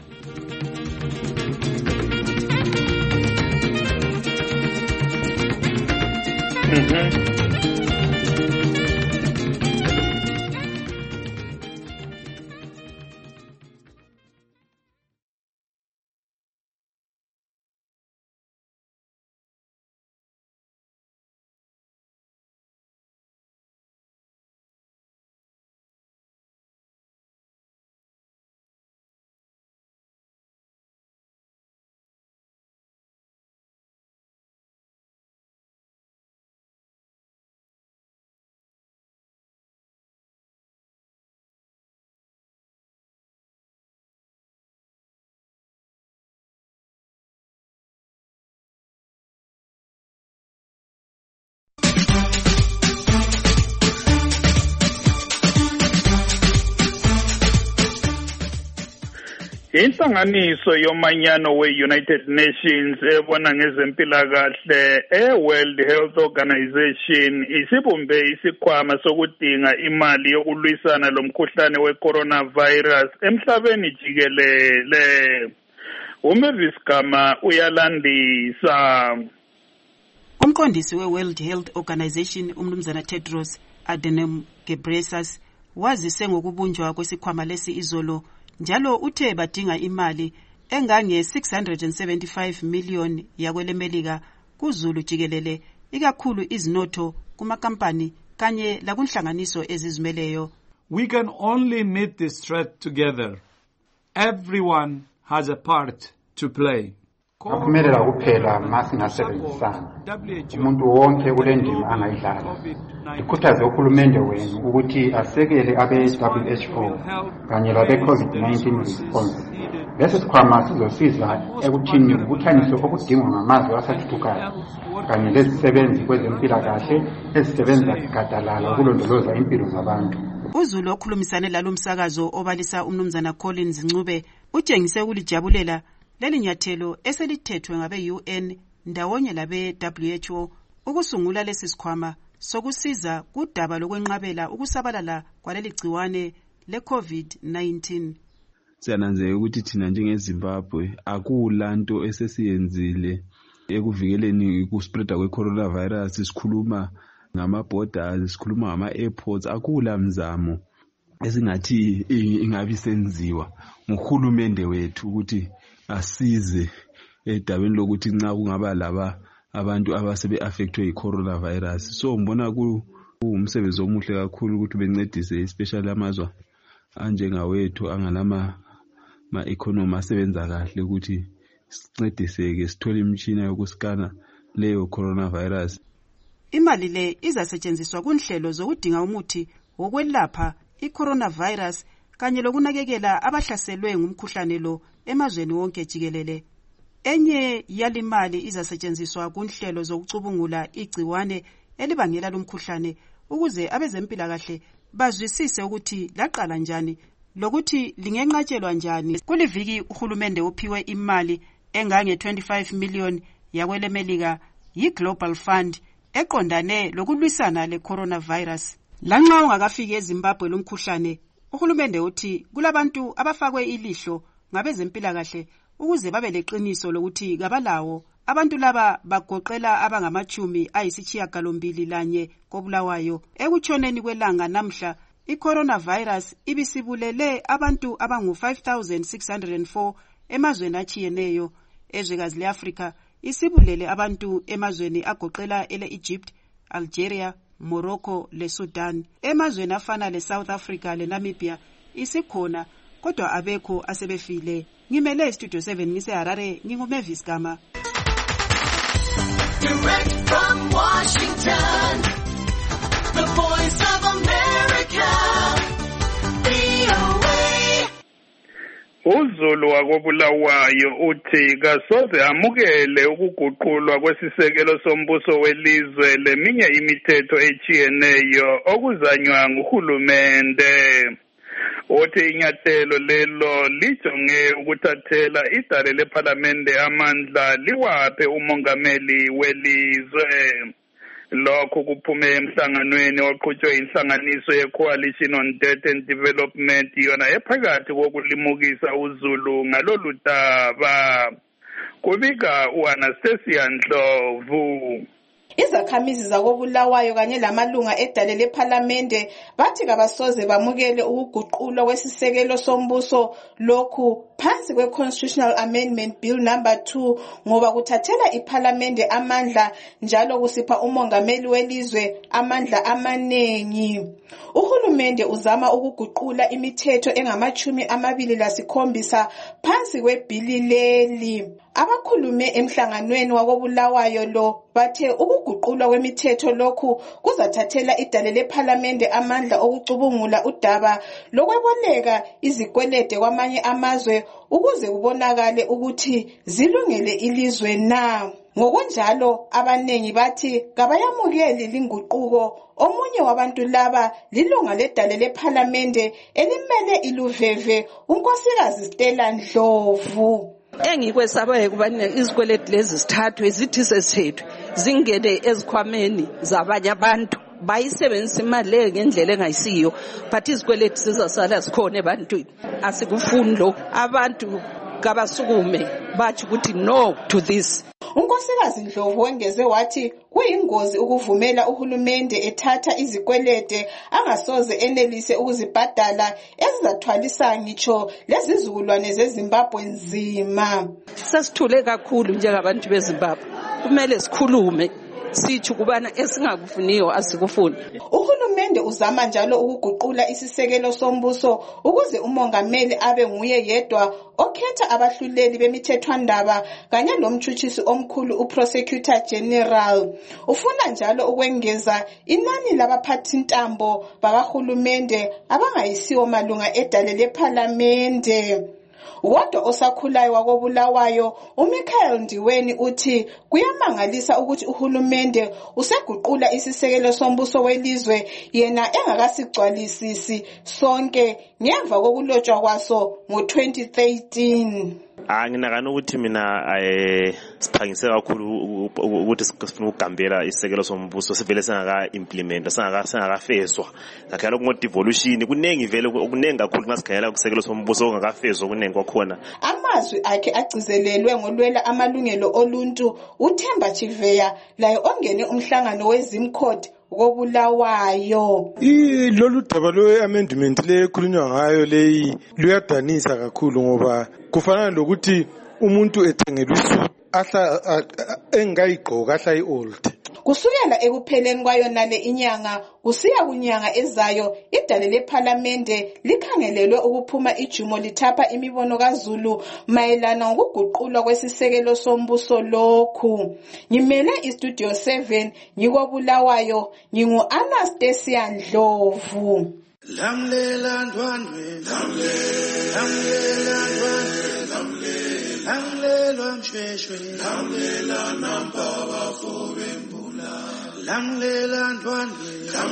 Inhlanganiso yomanyano we-United Nations ebona ngezempilakahle e-World Health Organization isibumbe isikhwama sokudinga imali yokulwisana lomkhuhlane we-coronavirus emhlabeni jikelele. uMavis Gama uyalandisa. Umqondisi we-World Health Organization umnumzana Tedros Adhanom Ghebreyesus wazise ngokubunjwa kwesikhwama lesi izolo, njalo uthe badinga imali engange-675 million yakwelemelika kuZulu jikelele, ikakhulu izinotho kumakampani kanye lakunhlanganiso ezizimeleyo. We can only meet this threat together. Everyone has a part to play. Aphumelela kuphela masingasebenzisana. Umuntu wonke kule ndima angayidlala. Ikhuthaze uhulumende wenu ukuthi asekele abe-WHO kanye labe-COVID-19 response. Lesi sikhwama sizosiza ekuthini ubuthaniso obudingwa ngamazwe asathuthukayo kanye lezisebenzi kwezempilakahle ezisebenza gadalala ukulondoloza impilo zabantu. uZulu okhulumisane lalo msakazo obalisa umnumzana Collins Ncube utshengise ukulijabulela leli nyathelo eselithethwe ngabe-UN ndawonye labe-WHO ukusungula lesi sikhwama sokusiza kudaba lokwenqabela ukusabalala kwaleli gciwane le-COVID-19. Siyananzeka ukuthi thina njengeZimbabwe akulanto esesiyenzile ekuvikeleni kuspreada kwe-coronavirus. Sikhuluma ngama-borders, sikhuluma ngama-airports, akula mzamo esingathi ingabi senziwa nguhulumende wethu ukuthi asize edabeni lokuthi nxa kungaba laba abantu abasebe-affectwe yi-coronavirus. So ngibona kuwumsebenzi omuhle kakhulu ukuthi bencedise especially amazwe anjengawethu ma-economy asebenza kahle ukuthi sincediseke sithole imitshina yokuskana leyo coronavirus. Imali le izasetshenziswa kunhlelo zokudinga umuthi wokwelapha i-coronavirus kanye lokunakekela abahlaselwe ngumkhuhlane lo emazweni wonke jikelele. Enye yalimali izasetshenziswa kunhlelo zokucubungula igciwane elibangela lumkhuhlane ukuze abezempilakahle bazwisise ukuthi laqala njani lokuthi lingenqatshelwa njani. Kuliviki uhulumende uphiwe imali engange 25 million yakwelemelika yi-Global Fund eqondane lokulwisana le-coronavirus. Lanxa ungakafiki eZimbabwe lumkhuhlane, uhulumende uthi kulabantu abafakwe ilihlo ngabezempilakahle ukuze babe leqiniso lokuthi kabalawo. Abantu laba bagoqela abangama-91 koBulawayo. Ekutshoneni kwelanga namhla, i-coronavirus ibisibulele abantu abangu-5,604 emazweni atshiyeneyo. Ezwekazi le-Afrika isibulele abantu emazweni agoqela ele-Egypt, Algeria, Morocco leSudan. Emazweni afana le-South Africa le-Namibia isikhona kodwa abekho asebefile. Ngimele Studio 7 ngiseHarare, nginguMavis Gama. Direct from Washington, the Voice of America, VOA. uZulu wakoBulawayo uthi kasoze amukele ukuguqulwa kwesisekelo sombuso welizwe leminye imithetho etshiyeneyo okuzanywa nguhulumende. Uthi inyathelo lelo lijonge ukuthathela idale lephalamende amandla liwaphe umongameli welizwe. Lokho kuphume emhlanganweni oqhutshwe inhlanganiso ye-Coalition on Debt and Development yona ephakathi kokulimukisa uZulu ngalolu daba. Kubika uAnastasia Ndlovu. Izakhamizi zakoBulawayo kanye lamalunga edale lephalamende bathi kabasoze bamukele ukuguqulwa kwesisekelo sombuso lokhu phansi kwe-Constitutional Amendment Bill number 2 ngoba kuthathela iphalamende amandla njalo kusipha umongameli welizwe amandla amanengi. Uhulumende uzama ukuguqula imithetho engama-27 phansi kwebhili leli. Abakhulume emhlanganweni wakoBulawayo lo bathe ukuguqulwa kwemithetho lokhu kuzathathela idale lephalamende amandla okucubungula udaba lokweboleka izikwelede kwamanye amazwe ukuze kubonakale ukuthi zilungele ilizwe na. Ngokunjalo abanengi bathi kabayamukeli linguquko. Omunye wabantu laba lilunga ledale lephalamende elimele iLuveve, unkosikazi Stella Ndlovu. Engikwesabayo kubani izikweleti lezi sithathwe zithi sesithu zingene ezikhwameni zabanye abantu bayisebenzisa imali leyo ngendlela engayisiyo, but izikweleti sizasala sikhona ebantwini. Asikufuni lo abantu kabasukume bathi ukuthi no to this. Unkosikazi Ndlovu wengeze wathi kuyingozi ukuvumela uhulumende ethatha izikwelede angasoze enelise ukuzibhadala ezizathwalisa ngitsho lezizukulwane zeZimbabwe nzima. Sasithule kakhulu njengabantu beZimbabwe, kumele sikhulume sithi kubana esingakufuniyo asikufuni. Uhulumende uzama njalo ukuguqula isisekelo sombuso ukuze umongameli abe nguye yedwa okhetha abahluleli bemithethwandaba kanye lomtshutshisi omkhulu uProsecutor General. Ufuna njalo ukwengeza inani labaphathi ntambo bakahulumende abangayisiwo malunga edale lephalamende. Kodwa osakhulayo wakoBulawayo uMichael Ndiweni uthi kuyamangalisa ukuthi uhulumende useguqula isisekelo sombuso welizwe yena engakasigcwalisisi sonke ngemva kokulotshwa kwaso ngo-2013. Nginakana ukuthi mina siphangise kakhulu ukuthi sifuna ukugambela isisekelo sombuso sivele singaka-implementa singakafezwa ngakhala ngo-devolution kuningi vele okuningi kakhulu nxa sikhangela isisekelo sombuso ongakafezwa kuningi kwakhona. Amazwi akhe agcizelelwe ngolwela amalungelo oluntu uThemba Chiveya laye ongene umhlangano weZimcode koBulawayo. Lolu daba lwe-amendment le khulunywa ngayo leyi luyadanisa kakhulu ngoba kufana lokuthi umuntu ethengelwa isuit ahla engayigqoka ahla i-old. Kusukela ekupheleni kwayo nale inyanga kusiya kunyanga ezayo idale lephalamende likhangelelwe ukuphuma ijumo lithapha imibono kaZulu mayelana ngokuguqulwa kwesisekelo sombuso lokhu. Ngimele iStudio 7 ngikoBulawayo, ngingu-Anastasia Ndlovu. Lamlela ndwandwe, lamlela ndwandwe, lamlela mshweshwe, lamlela nampa bafube mbula. Lamlela ndwandwe,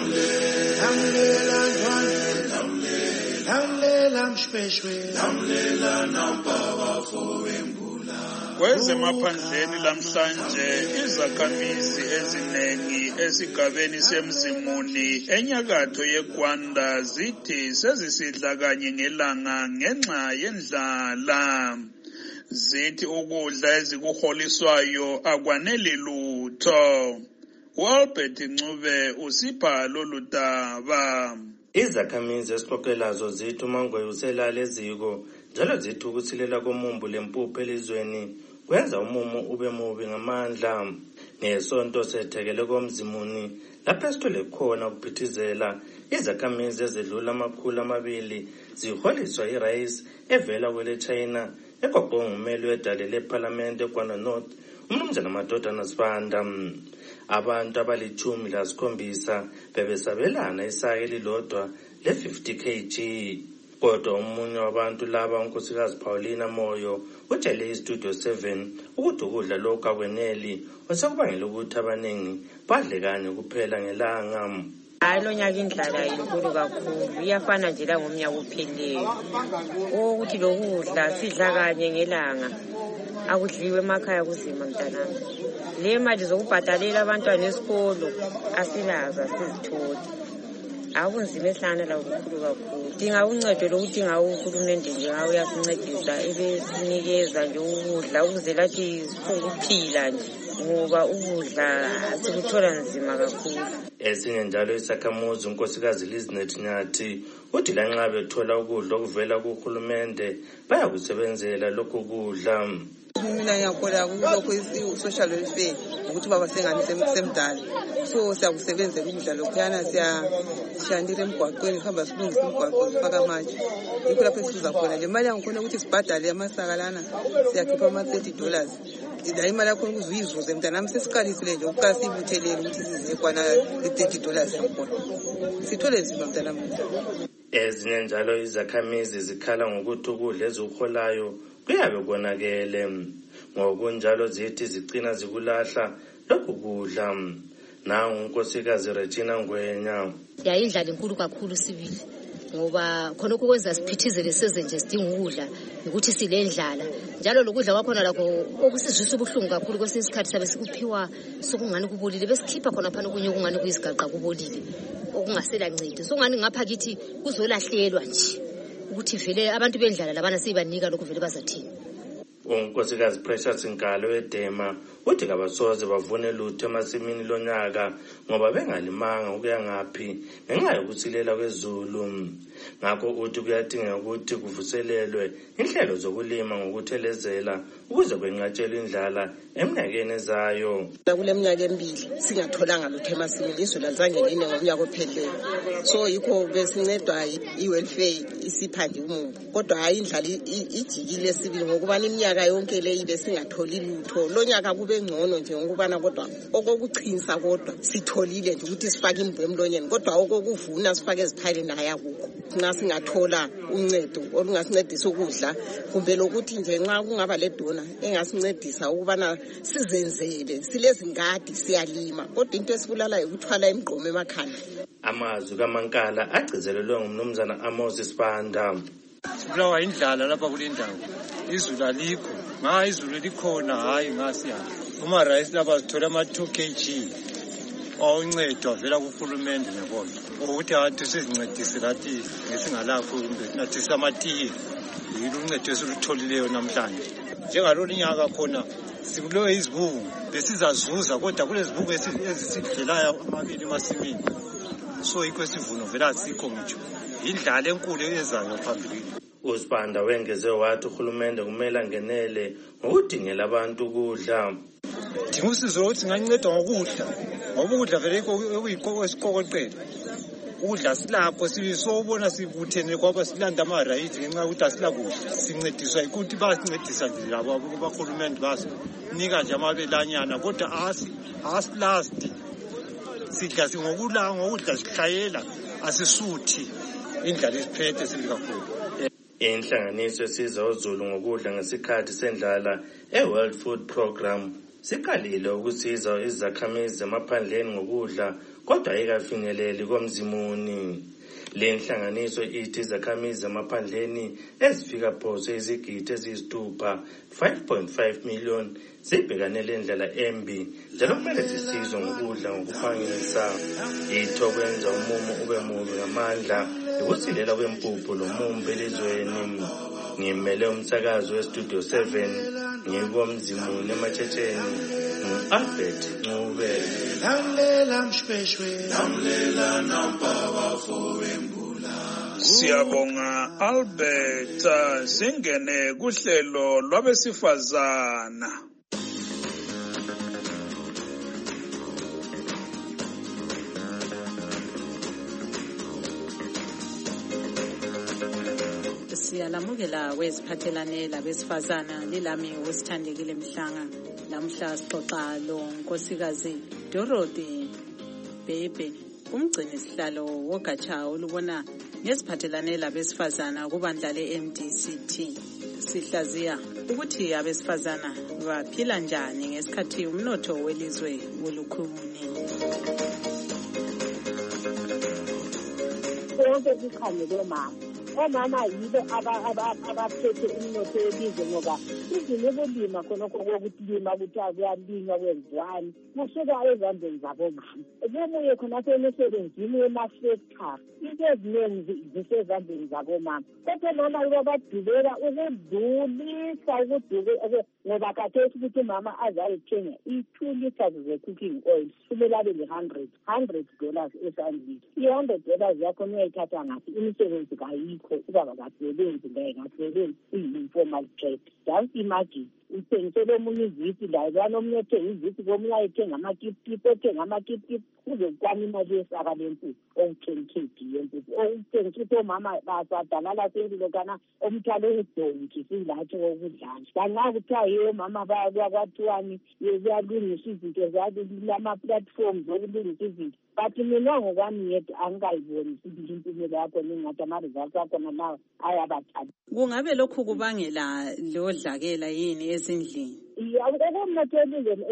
lamlela ndwandwe, lamlela mshweshwe, lamlela nampa bafube mbula. Kwezemaphandleni lamhlanje izakhamizi eziningi esigabeni semzimuni enyakatho yeGwanda zithi sezisidla kanye ngelanga ngenxa yendlala. Zithi ukudla ezikuholiswayo akwaneli lutho. Albert Ncube usipha lolu daba. Izakhamizi esixoxelazo zithi uMangwe uselala eziko njalo zithi ukusilela komumbu lempuphu elizweni kwenza umumo ube mubi ngamandla. Ngesonto sethekele komzimuni lapho esithole khona ukuphithizela izakhamizi ezedlula 200 ziholiswa irayisi evela kwele China egoqwe ngumeli wedale leParliament eGwanda North umnumzana Madodana Sibanda. Abantu abali-17 bebesabelana isaka elilodwa le-50 kg. Kodwa umunye wabantu laba unkosikazi Paulina Moyo utshele iStudio 7 ukuthi ukudla lokhu akweneli osekubangela ukuthi abaningi badle kanye kuphela ngelanga. Lo nyaka indlala inkulu kakhulu iyafana nje la ngomnyaka opheleyo ukuthi lokudla sidla kanye ngelanga akudliwe emakhaya kuzima mntanami. Le mali zokubhadalela abantwana esikolo asilaza sizithole. Akunzima ehlana la ukukhulu kakhulu. Dinga uncedo lokudinga uhulumende nje ngawo uyasincedisa ebesinikeza nje ukudla ukuze lathi ukuphila nje ngoba ukudla sikuthola nzima kakhulu. Esinye njalo isakhamuzi unkosikazi Liznet Nyathi uthi lanxa bethola ukudla okuvela kuhulumende bayakusebenzela lokhu kudla. Mina ngiyakholwa kulokho i-social welfare ukuthi baba sengani semdala so siyakusebenzela ukudla lokhuyana siyandira emgwaqweni sihamba silungisa imigwaqo sifaka amatshe yikho lapho esizuza khona le mali yangikhona ukuthi sibhadale amasaka lana siyakhipha ama-$30 la imali yakhona ukuze uyizuze mntanami sesiqalisile nje ukuqala siyibuthelele ukuthi size kwana i-$30 yakhona sithole nzima mntanami. Ezinye njalo izakhamizi zikhala ngokuthi ukudla ezikuholayo kuyabe konakele ngokunjalo zithi zigcina zikulahla lokhu kudla. Nangu unkosikazi Regina Ngwenya. Yayindlala inkulu kakhulu sibili ngoba khona ukwenza siphithizele seze nje sidinga ukudla ukuthi silendlala njalo lokudla kwakhona lakho okusizwisa ubuhlungu kakhulu kwesinye isikhathi sabe sikuphiwa sokungani kubolile besikhipha khona phana kunye kungani kuyizigaqa kubolile okungasela ncedi sokungani ngapha kithi kuzolahlelwa nje ukuthi vele abantu bendlala labana sibanika lokho vele bazathini. Unkosikazi Precious Nkalo eDema uthi kabasoze bavune lutho emasimini lonyaka ngoba bengalimanga ukuya ngaphi ngenxa yokusilela kwezulu. Ngakho uthi kuyadingeka ukuthi kuvuselelwe inhlelo zokulima ngokuthelezela ukuze kwenqatshelwe indlala eminyakeni ezayo. Kule minyaka emibili singatholanga lutho emasimini izulu azange line ngomnyaka opheleyo so yikho besincedwa i-welfare isipha nje umumbu kodwa hayi indlala ijikile sibili ngokuba iminyaka yonke le ibe singatholi lutho lo nyaka kube ngcono nje ngokubana kodwa okokuchinsa kodwa sitholile nje ukuthi sifake imvu emlonyeni kodwa okokuvuna sifake eziphaleni ayakukho. Nxa singathola uncedo olungasincedisa ukudla kumbe lokuthi nje nxa kungaba le dona engasincedisa ukubana sizenzele silezingadi siyalima kodwa into esibulala ukuthwala emgqomo emakhanda. Amazwi kaMankala agcizelelwe ngumnumzana Amos Sibanda. Sibulawa indlala lapha kule ndawo izulu alikho nga izulu likhona hayi ngasiya uma rice lapha sithola ama-2 kg awuncedo vela kuhulumende nebona ukuthi abantu sizincedise lathi ngesingalakho kumbe nathi samatiye yilo uncedo esilitholileyo namhlanje njengalo nyaka khona sikuloyo izibungu besizazuza kodwa kule zibungu ezisidlelayo amabili emasimini so yikho isivuno vela asikho ngitsho indlala enkulu ezayo phambili. uSibanda wengeze wathi uhulumende kumele angenele ngokudingela abantu ukudla. Dinga usizo ukuthi nganceda ngokudla ngoba ukudla vele okuyiqoko esiqokoqela ukudla silapho sisobona sibuthene kwaba silanda ama-right ngenxa ukuthi asilakudla sincediswa ukuthi basincedisa nje labo abahulumende basinika nje amabelanyana kodwa asilasti sidla ngokudla sihlayela asisuthi indlala isiphethe sibi kakhulu. Inhlanganiso esiza uZulu ngokudla ngesikhathi sendlala e-World Food Program siqalile ukusiza izakhamizi zemaphandleni ngokudla kodwa ayikafinyeleli komzimuni. Le nhlanganiso ithi izakhamizi zemaphandleni ezifika phose izigidi eziyisithupha 5.5 million zibhekanele indlela embi njalo kumele zisizwe ngokudla ngokuphangisa. Itho kwenza umumo ube mubi ngamandla ukusilela kwempuphu lomumbu elizweni. Ngimele umsakazo weStudio 7 ngikomzimuni eMatshetheni Albert Ncube. Lamlela mshweshwe lamlela nampaba fowembula. Siyabonga Albert. Singene kuhlelo lwabesifazana. Siyalamukela kweziphathelane labesifazana lilami usithandekile Mhlanga. Namhla sixoxa lo nkosikazi Dorothy Bebe, umgcini sihlalo wogatsha olubona ngeziphathelane labesifazana kubandla le-MDCT. Sihlaziya ukuthi abesifazana baphila njani ngesikhathi umnotho welizwe ulukhuni. Konke kukhangele mama. Omama yibo abaphethe umnotho welizwe ngoba izinto zokulima khonokho kokulima ukuthi akuyalinywa kwenziwani kusuka ezandleni zabomama. Bebuye khona semisebenzini yemafektari into eziningi zisezandleni zabomama. Kodwa mama babadubeka ukudlulisa ngoba khathesi ukuthi umama azayithenga i-2 liters ze-cooking oil kumele abe $100 esandleni. $100 yakho uyayithatha ngaphi? Imisebenzi kayikho. Ubaba kasebenzi ngasebenzi i-informal trade. Just imagine uthengisele omunye izisi la omunye ethenga izisi komunye ayethenga amakipkipi othenga amakipkipi uzokwana imali yesaka lempuphu owu-10 kg yempuphu okuthengisa omama basadalala sempilo kana omthwalo udonki silathi wokudlala kanxa kuthiwa yiyo omama kwathiwani kuyalungisa izinto lama-platforms okulungisa izinto but mina ngokwami yedwa angikayiboni sibili impumela yakho ningathi ama-results akhona lawo ayabathatha. Kungabe lokhu kubangela lo dlakela yini ezindlini? Okomnotho elizweni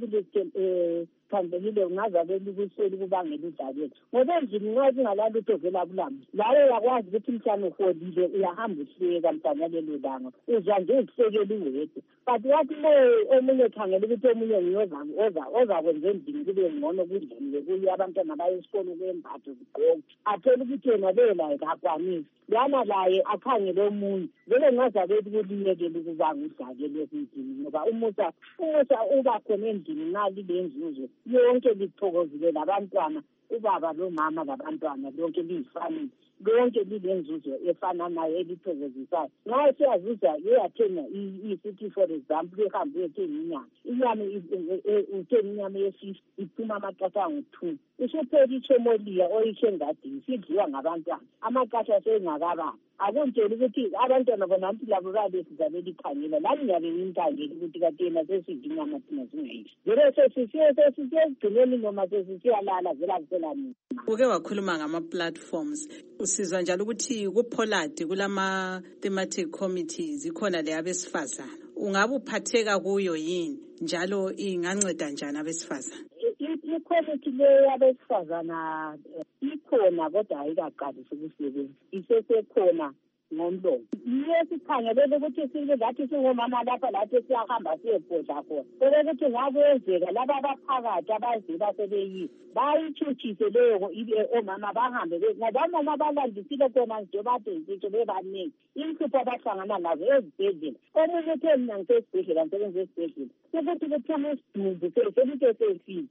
ezibili phambilile ungazabe likuseli kubangela udlakela ngoba endlini nxa zingalalutho vela kulama layo uyakwazi ukuthi mhlawumbe uholile uyahamba uhleka mhlawumbe lelo langa uzwa nje ukuhlekela uwedwa but wathi omunye khangela ukuthi omunye ozakwenza endlini kube ngcono kudlaliwe kuye abantwana baye esikolo kwembatho zigqoke athole ukuthi yena leyo laye kakwanisi lana laye akhangele omunye vele ngazabe kuliyekele ukubanga udlakela ezindlini ngoba umusa uba khona endlini nxa lilenzuzo yonke lithokozile labantwana ubaba lomama labantwana lonke liyifamily lonke lilenzuzo efananayo elithokozisayo nxa siyazuza uyathenga isithi for example uhambe uyethenga inyama uthenga inyama ye-50 iphuma amaqatha angu-2 usuphela ichomoliya oyikhe engadini sidliwa ngabantwana amaqatha asengakabani akuntshela ukuthi abantwana bona mthi labo babesizabe likhangela lami ngiyabe ngimkhangela ukuthi kade yena sesidla inyama thina singayidli vele sesisiyegcineni noma sesisiyalala vela kuselanini. Uke wakhuluma ngama-platforms usizwa njalo ukuthi kuPollard kulama-thematic committees ikhona le abesifazana ungabe uphatheka kuyo yini njalo inganceda njani abesifazana? Ikomiti leyo abesifazana ikhona kodwa ayikaqalisi ukusebenza isesekhona ngomlomo. Yesikhangelele ukuthi singathi singomama lapha lathi siyahamba siyebhodla khona. Ukuthi ngakwenzeka laba abaphakathi abazila sebeyi bayithuthise leyo omama bahambe ngoba omama balandisile khona nje bade ngisho bebaningi inhlupho abahlangana nazo ezibhedlela. Omunye uthe mina ngisesibhedlela ngisebenza esibhedlela ukuthi kuphuma isidumbu selithi sefile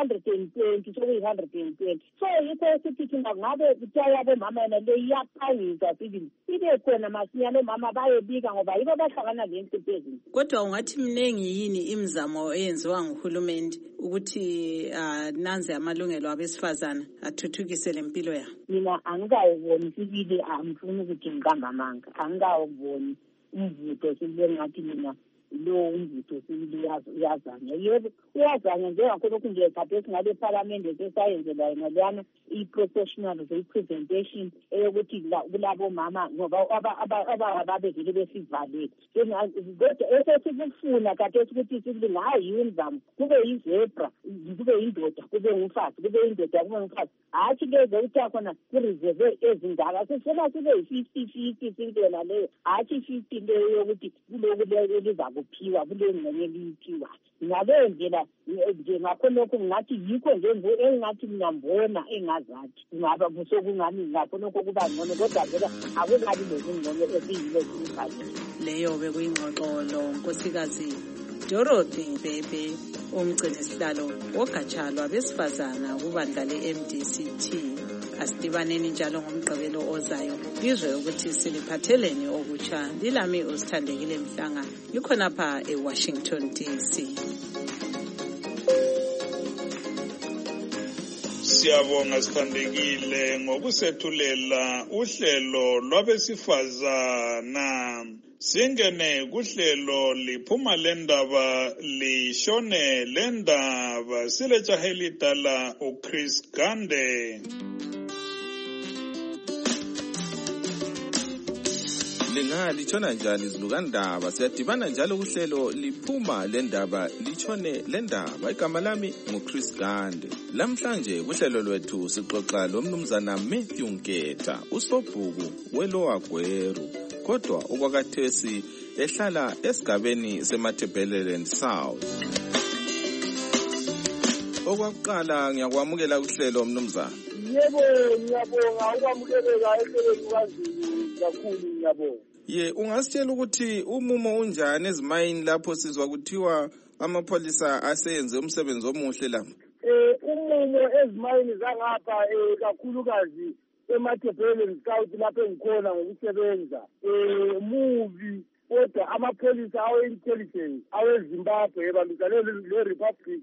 i-120 sokuyi-120 so yikho esithi thina ngabe kuthiwa yabomama yena le iyaphangisa sibili ibe khona masinyane omama bayebika ngoba yibo bahlangana lenhlupho ezinto. Kodwa ungathi mningi yini imizamo eyenziwa nguhulumende ukuthi nanze amalungelo abesifazana athuthukise lempilo yabo? Mina angikawuboni sibili angifuni ukuthi ngiqambamanga angikawuboni umvuto sibile ngathi mina lo umvuto sibili uyazanya yebo uyazanya njengakhona ukuthi nje khathesi ngabe eParliament sesayenzela yena leyana i-professional representation eyokuthi kulabo mama ngoba ababevele besivalile kodwa esesikufuna kade ukuthi sikuthi hayi yimizamo kube yizebra kube yindoda kube ngumfazi kube yindoda kube ngumfazi hatshi leze ukuthi akhona kureserve ezindala sifuna sibe yi-50-50 sintona leyo hatshi 50 leyo yokuthi kuloku liza kuphiwa kule ngxenye liyiphiwa ngaleyo ndlela nje ngakhonokho ngathi yikho nje engathi ngiyambona engazathi ngaba busokungani ngakhonokho kuba ngcono kodwa vele akukabi lezingcono eziyilo zimfaki leyo bekuyingxoxolo nkosikazi Dorothy Bebe umgcinisihlalo wogatsha lwabesifazana kubandla le-MDCT. Asidibaneni njalo ngomgqibelo ozayo ngizwe ukuthi siliphatheleni okutsha. Lilami uSithandekile Mhlanga likhonapha eWashington DC. Siyabonga Sithandekile ngokusethulela uhlelo lwabesifazana. Singene kuhlelo liphuma lendaba lishone lendaba silejaheli dala uChris Gande. Litshona njani izilukandaba siyadibana njalo kuhlelo liphuma lendaba litshone lendaba igama lami nguChris Gande. Lamhlanje kuhlelo lwethu sixoxa lomnumzana Matthew Nketa usobhuku weLower Gweru kodwa okwakathesi ehlala esigabeni seMatabeleland South. Okwakuqala ngiyakwamukela kuhlelo mnumzana. Yebo ngiyabonga ukwamukeleka ehlelweni kwaZulu kakhulu ngiyabonga. Ungasitshela ukuthi umumo unjani ezimayini lapho sizwa kuthiwa amapholisa aseyenze umsebenzi omuhle lapha? Umumo ezimayini zangapha kakhulukazi eMatabeleland South lapho engikhona ngokusebenza muvi kodwa amapholisa awe-intelligence aweZimbabwe ebambisane le-Republic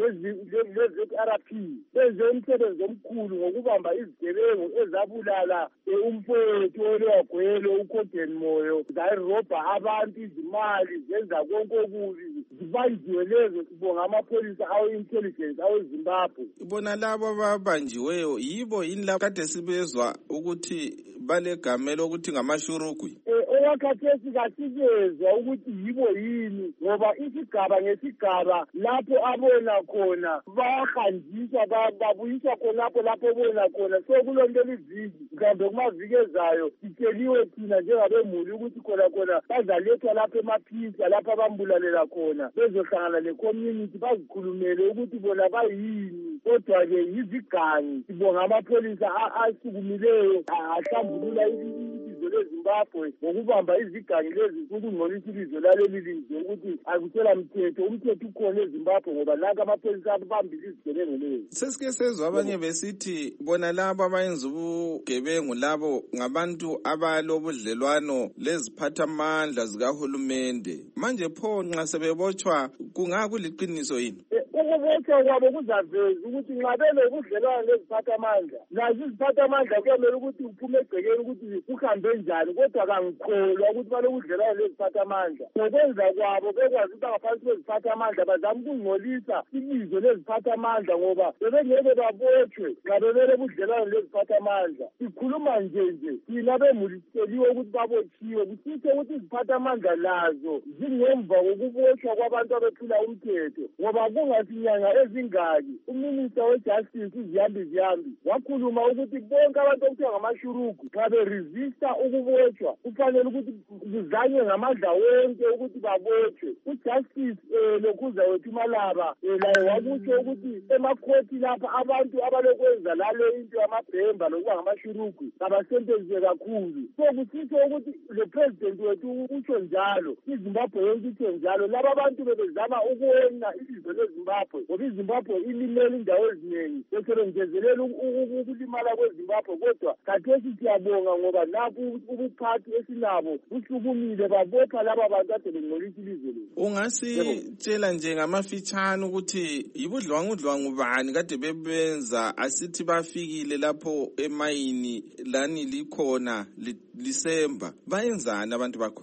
le-ZRP benze umsebenzi omkhulu ngokubamba izigebengu ezabulala umfowethu weLower Gweru uCorden Moyo zayirobha abantu izimali zenza konke okubi zibanjiwe lezo sibonga amapholisa awe-intelligence aweZimbabwe. Bona labo ababanjiweyo yibo yini la kade sibezwa ukuthi balegamelo ukuthi ngamashurugwi? Okwakhathesi kasikezwa ukuthi yibo yini ngoba isigaba ngesigaba lapho abona khona bayahanjiswa babuyiswa khonapho lapho bona khona kulonto eliviki mhlawumbe kumaviki ezayo sitsheliwe thina njengabemuli ukuthi khona bazalethwa lapho emaphisa lapho abambulalela khona bezohlangana le-community bazikhulumele ukuthi bona bayini kodwa-ke yizigangi sibonga amapholisa asukumileyo ahlambulula ilizwe leZimbabwe ngokubamba izigangi lezi ukungcolisa ilizwe laleli lizwe ukuthi akusela mthetho umthetho ukhona eZimbabwe ngoba nanka amapholisa abambile izigebengu lezi. Sesike sezwa abanye besithi bona labo abayenza ubugebengu labo ngabantu abalobudlelwano leziphathamandla zikahulumende manje pho nxa sebebotshwa kungakuliqiniso yini? Ukubotshwa kwabo kuzaveza ukuthi nxa benobudlelwano leziphathamandla nazo iziphathamandla kuyamele ukuthi uphume egcekeni ukuthi uhambe njani kodwa kangikholwa ukuthi balobudlelwano leziphathamandla ngokwenza kwabo bekwazi ukuthi ngaphansi kweziphathamandla bazama ukungcolisa ibizo leziphathamandla ngoba bebengeke babotshwe nxa bebelobudlelwano leziphathamandla. Sikhuluma nje thina bemuli sitsheliwe ukuthi babotshiwe kusitsho ukuthi iziphathamandla lazo zingemva kokubotshwa kwabantu abephula umthetho ngoba kungasinyanga ezingaki uminista wejustice uZiyambi wakhuluma ukuthi bonke abantu okuthiwa ngamashurugu nxa beresista ukubotshwa kufanele ukuthi kuzanywe ngamandla wonke ukuthi babotshwe. Ujustice Lokhuza wethu Malaba laye wakutsho ukuthi emakhoti lapha abantu abalokwenza lale into yamabhemba lokuba ngamashurugu abasentenziwe kakhulu. So kusitsho ukuthi le president wethu utsho njalo iZimbabwe yonke itsho njalo laba abantu bebezama ukuwona ilizwe leZimbabwe ngoba iZimbabwe ilimele indawo eziningi besebengezelela ukulimala kweZimbabwe kodwa khathesi siyabonga ngoba lapho ubuphathi esinabo busukumile babopha laba bantu ade bengcolisa ilizwe lethu. Ungasitshela nje ngamafitshane ukuthi yibudlwangudlwangu bani kade bebenza asithi bafikile lapho emayini lani likhona lisemba bayenzani abantu bakhona?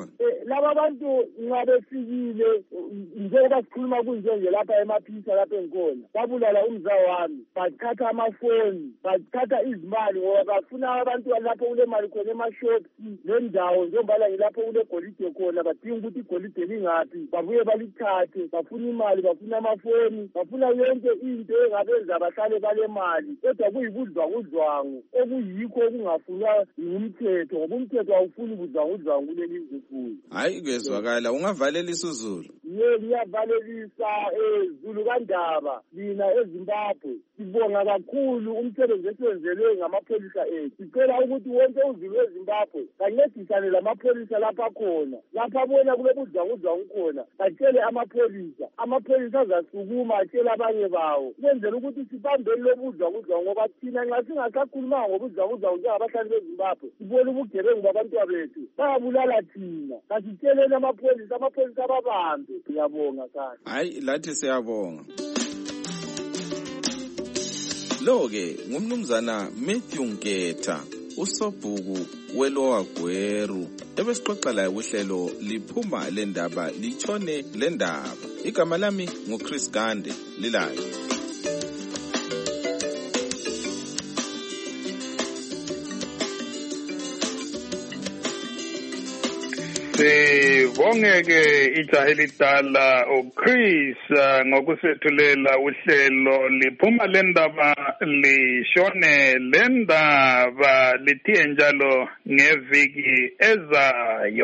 laba bantu nxa befikile njengoba sikhuluma kunjenje lapha emaphisa lapha engikhona babulala umzaa wami bathatha amafoni bathatha izimali ngoba bafuna abantu lapho kule mali khona emashopsi nendawo njengoba ngilapho kule golide khona badinga ukuthi igolide lingaphi babuye balithathe bafuna imali bafuna amafoni bafuna yonke into engabenza bahlale bale mali kodwa kuyibudlwangudlwangu okuyikho okungafunwa ngumthetho ngoba umthetho awufuni budlwangudlwangu kuleli izwe. Hayi kwezwakala ungavalelisa uZulu. Ngiyavalelisa Zulu kaNdaba mina eZimbabwe sibonga kakhulu umsebenzi esiwenzelwe ngamapholisa ethu sicela ukuthi wonke uZulu eZimbabwe kancedisane lamapholisa lapha khona lapha bona kule budlwangudlwangu khona batshele amapholisa azasukuma atshele abanye bawo kwenzela ukuthi sibambeni lobudlwangudlwangu ngoba thina nxa singasakhulumanga ngobudlwangudlwangu njengabahlali beZimbabwe sibona ubugebengu babantwana bethu bayabulala thina kasitsheleni amapholisa babambe. Ngiyabonga sana. Hayi lathi siyabonga. Lo-ke ngumnumzana Matthew Nketha usobhuku weLowa Gweru ebesixoxa laye uhlelo liphuma lendaba litshone lendaba. Igama lami nguChris Gande lilayo. Sibongeke ijaha elidala uChris ngokusethulela uhlelo liphuma lendaba lishone lendaba lithiye njalo ngeviki ezayo.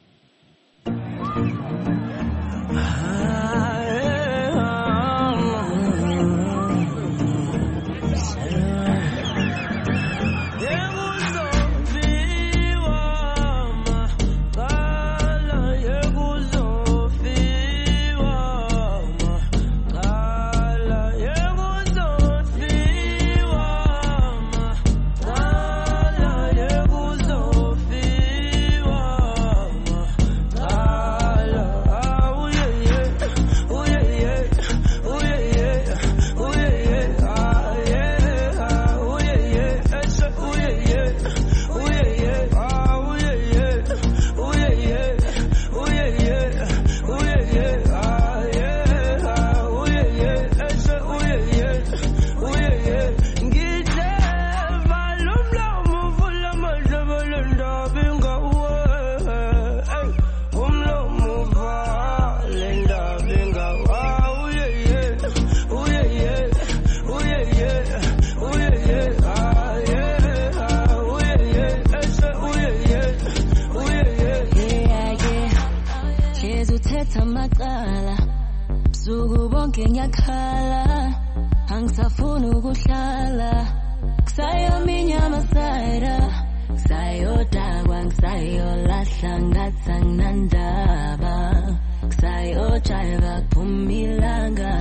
ngiyakhala angisafuna ukuhlala kusayaminya masayira kusayodakwa ngisayolahla ngathi anginandaba kusayojayiva kuphuma ilanga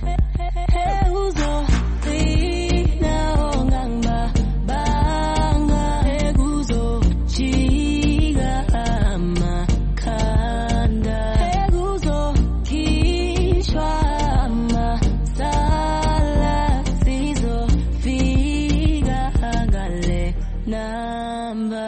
uzofina ongangibabanga ekuzojika amakhanda ekuzokhishwa amasala sizofika ngale namba.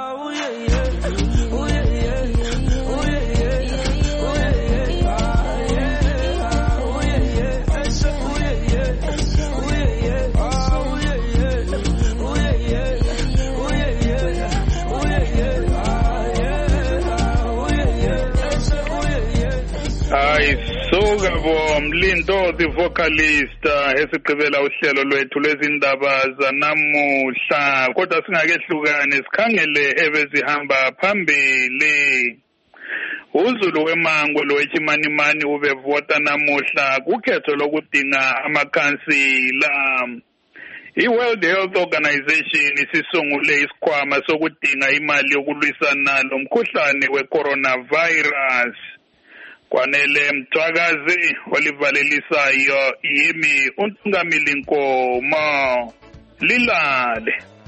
Suka bomlindo the vocalist esigqibela uhlelo lwethu lwezindaba zanamuhla kodwa singakehlukane sikhangele ebezihamba phambili. uZulu wemango lowechimanimani ubevota namuhla kukhetho lokudinga amakhansila. I-World Health Organization isisungule isikhwama sokudinga imali yokulwisana lomkhuhlane we-coronavirus. Kwanele Mthwakazi olivalelisayo yimi uNtungamili Nkomo lilale.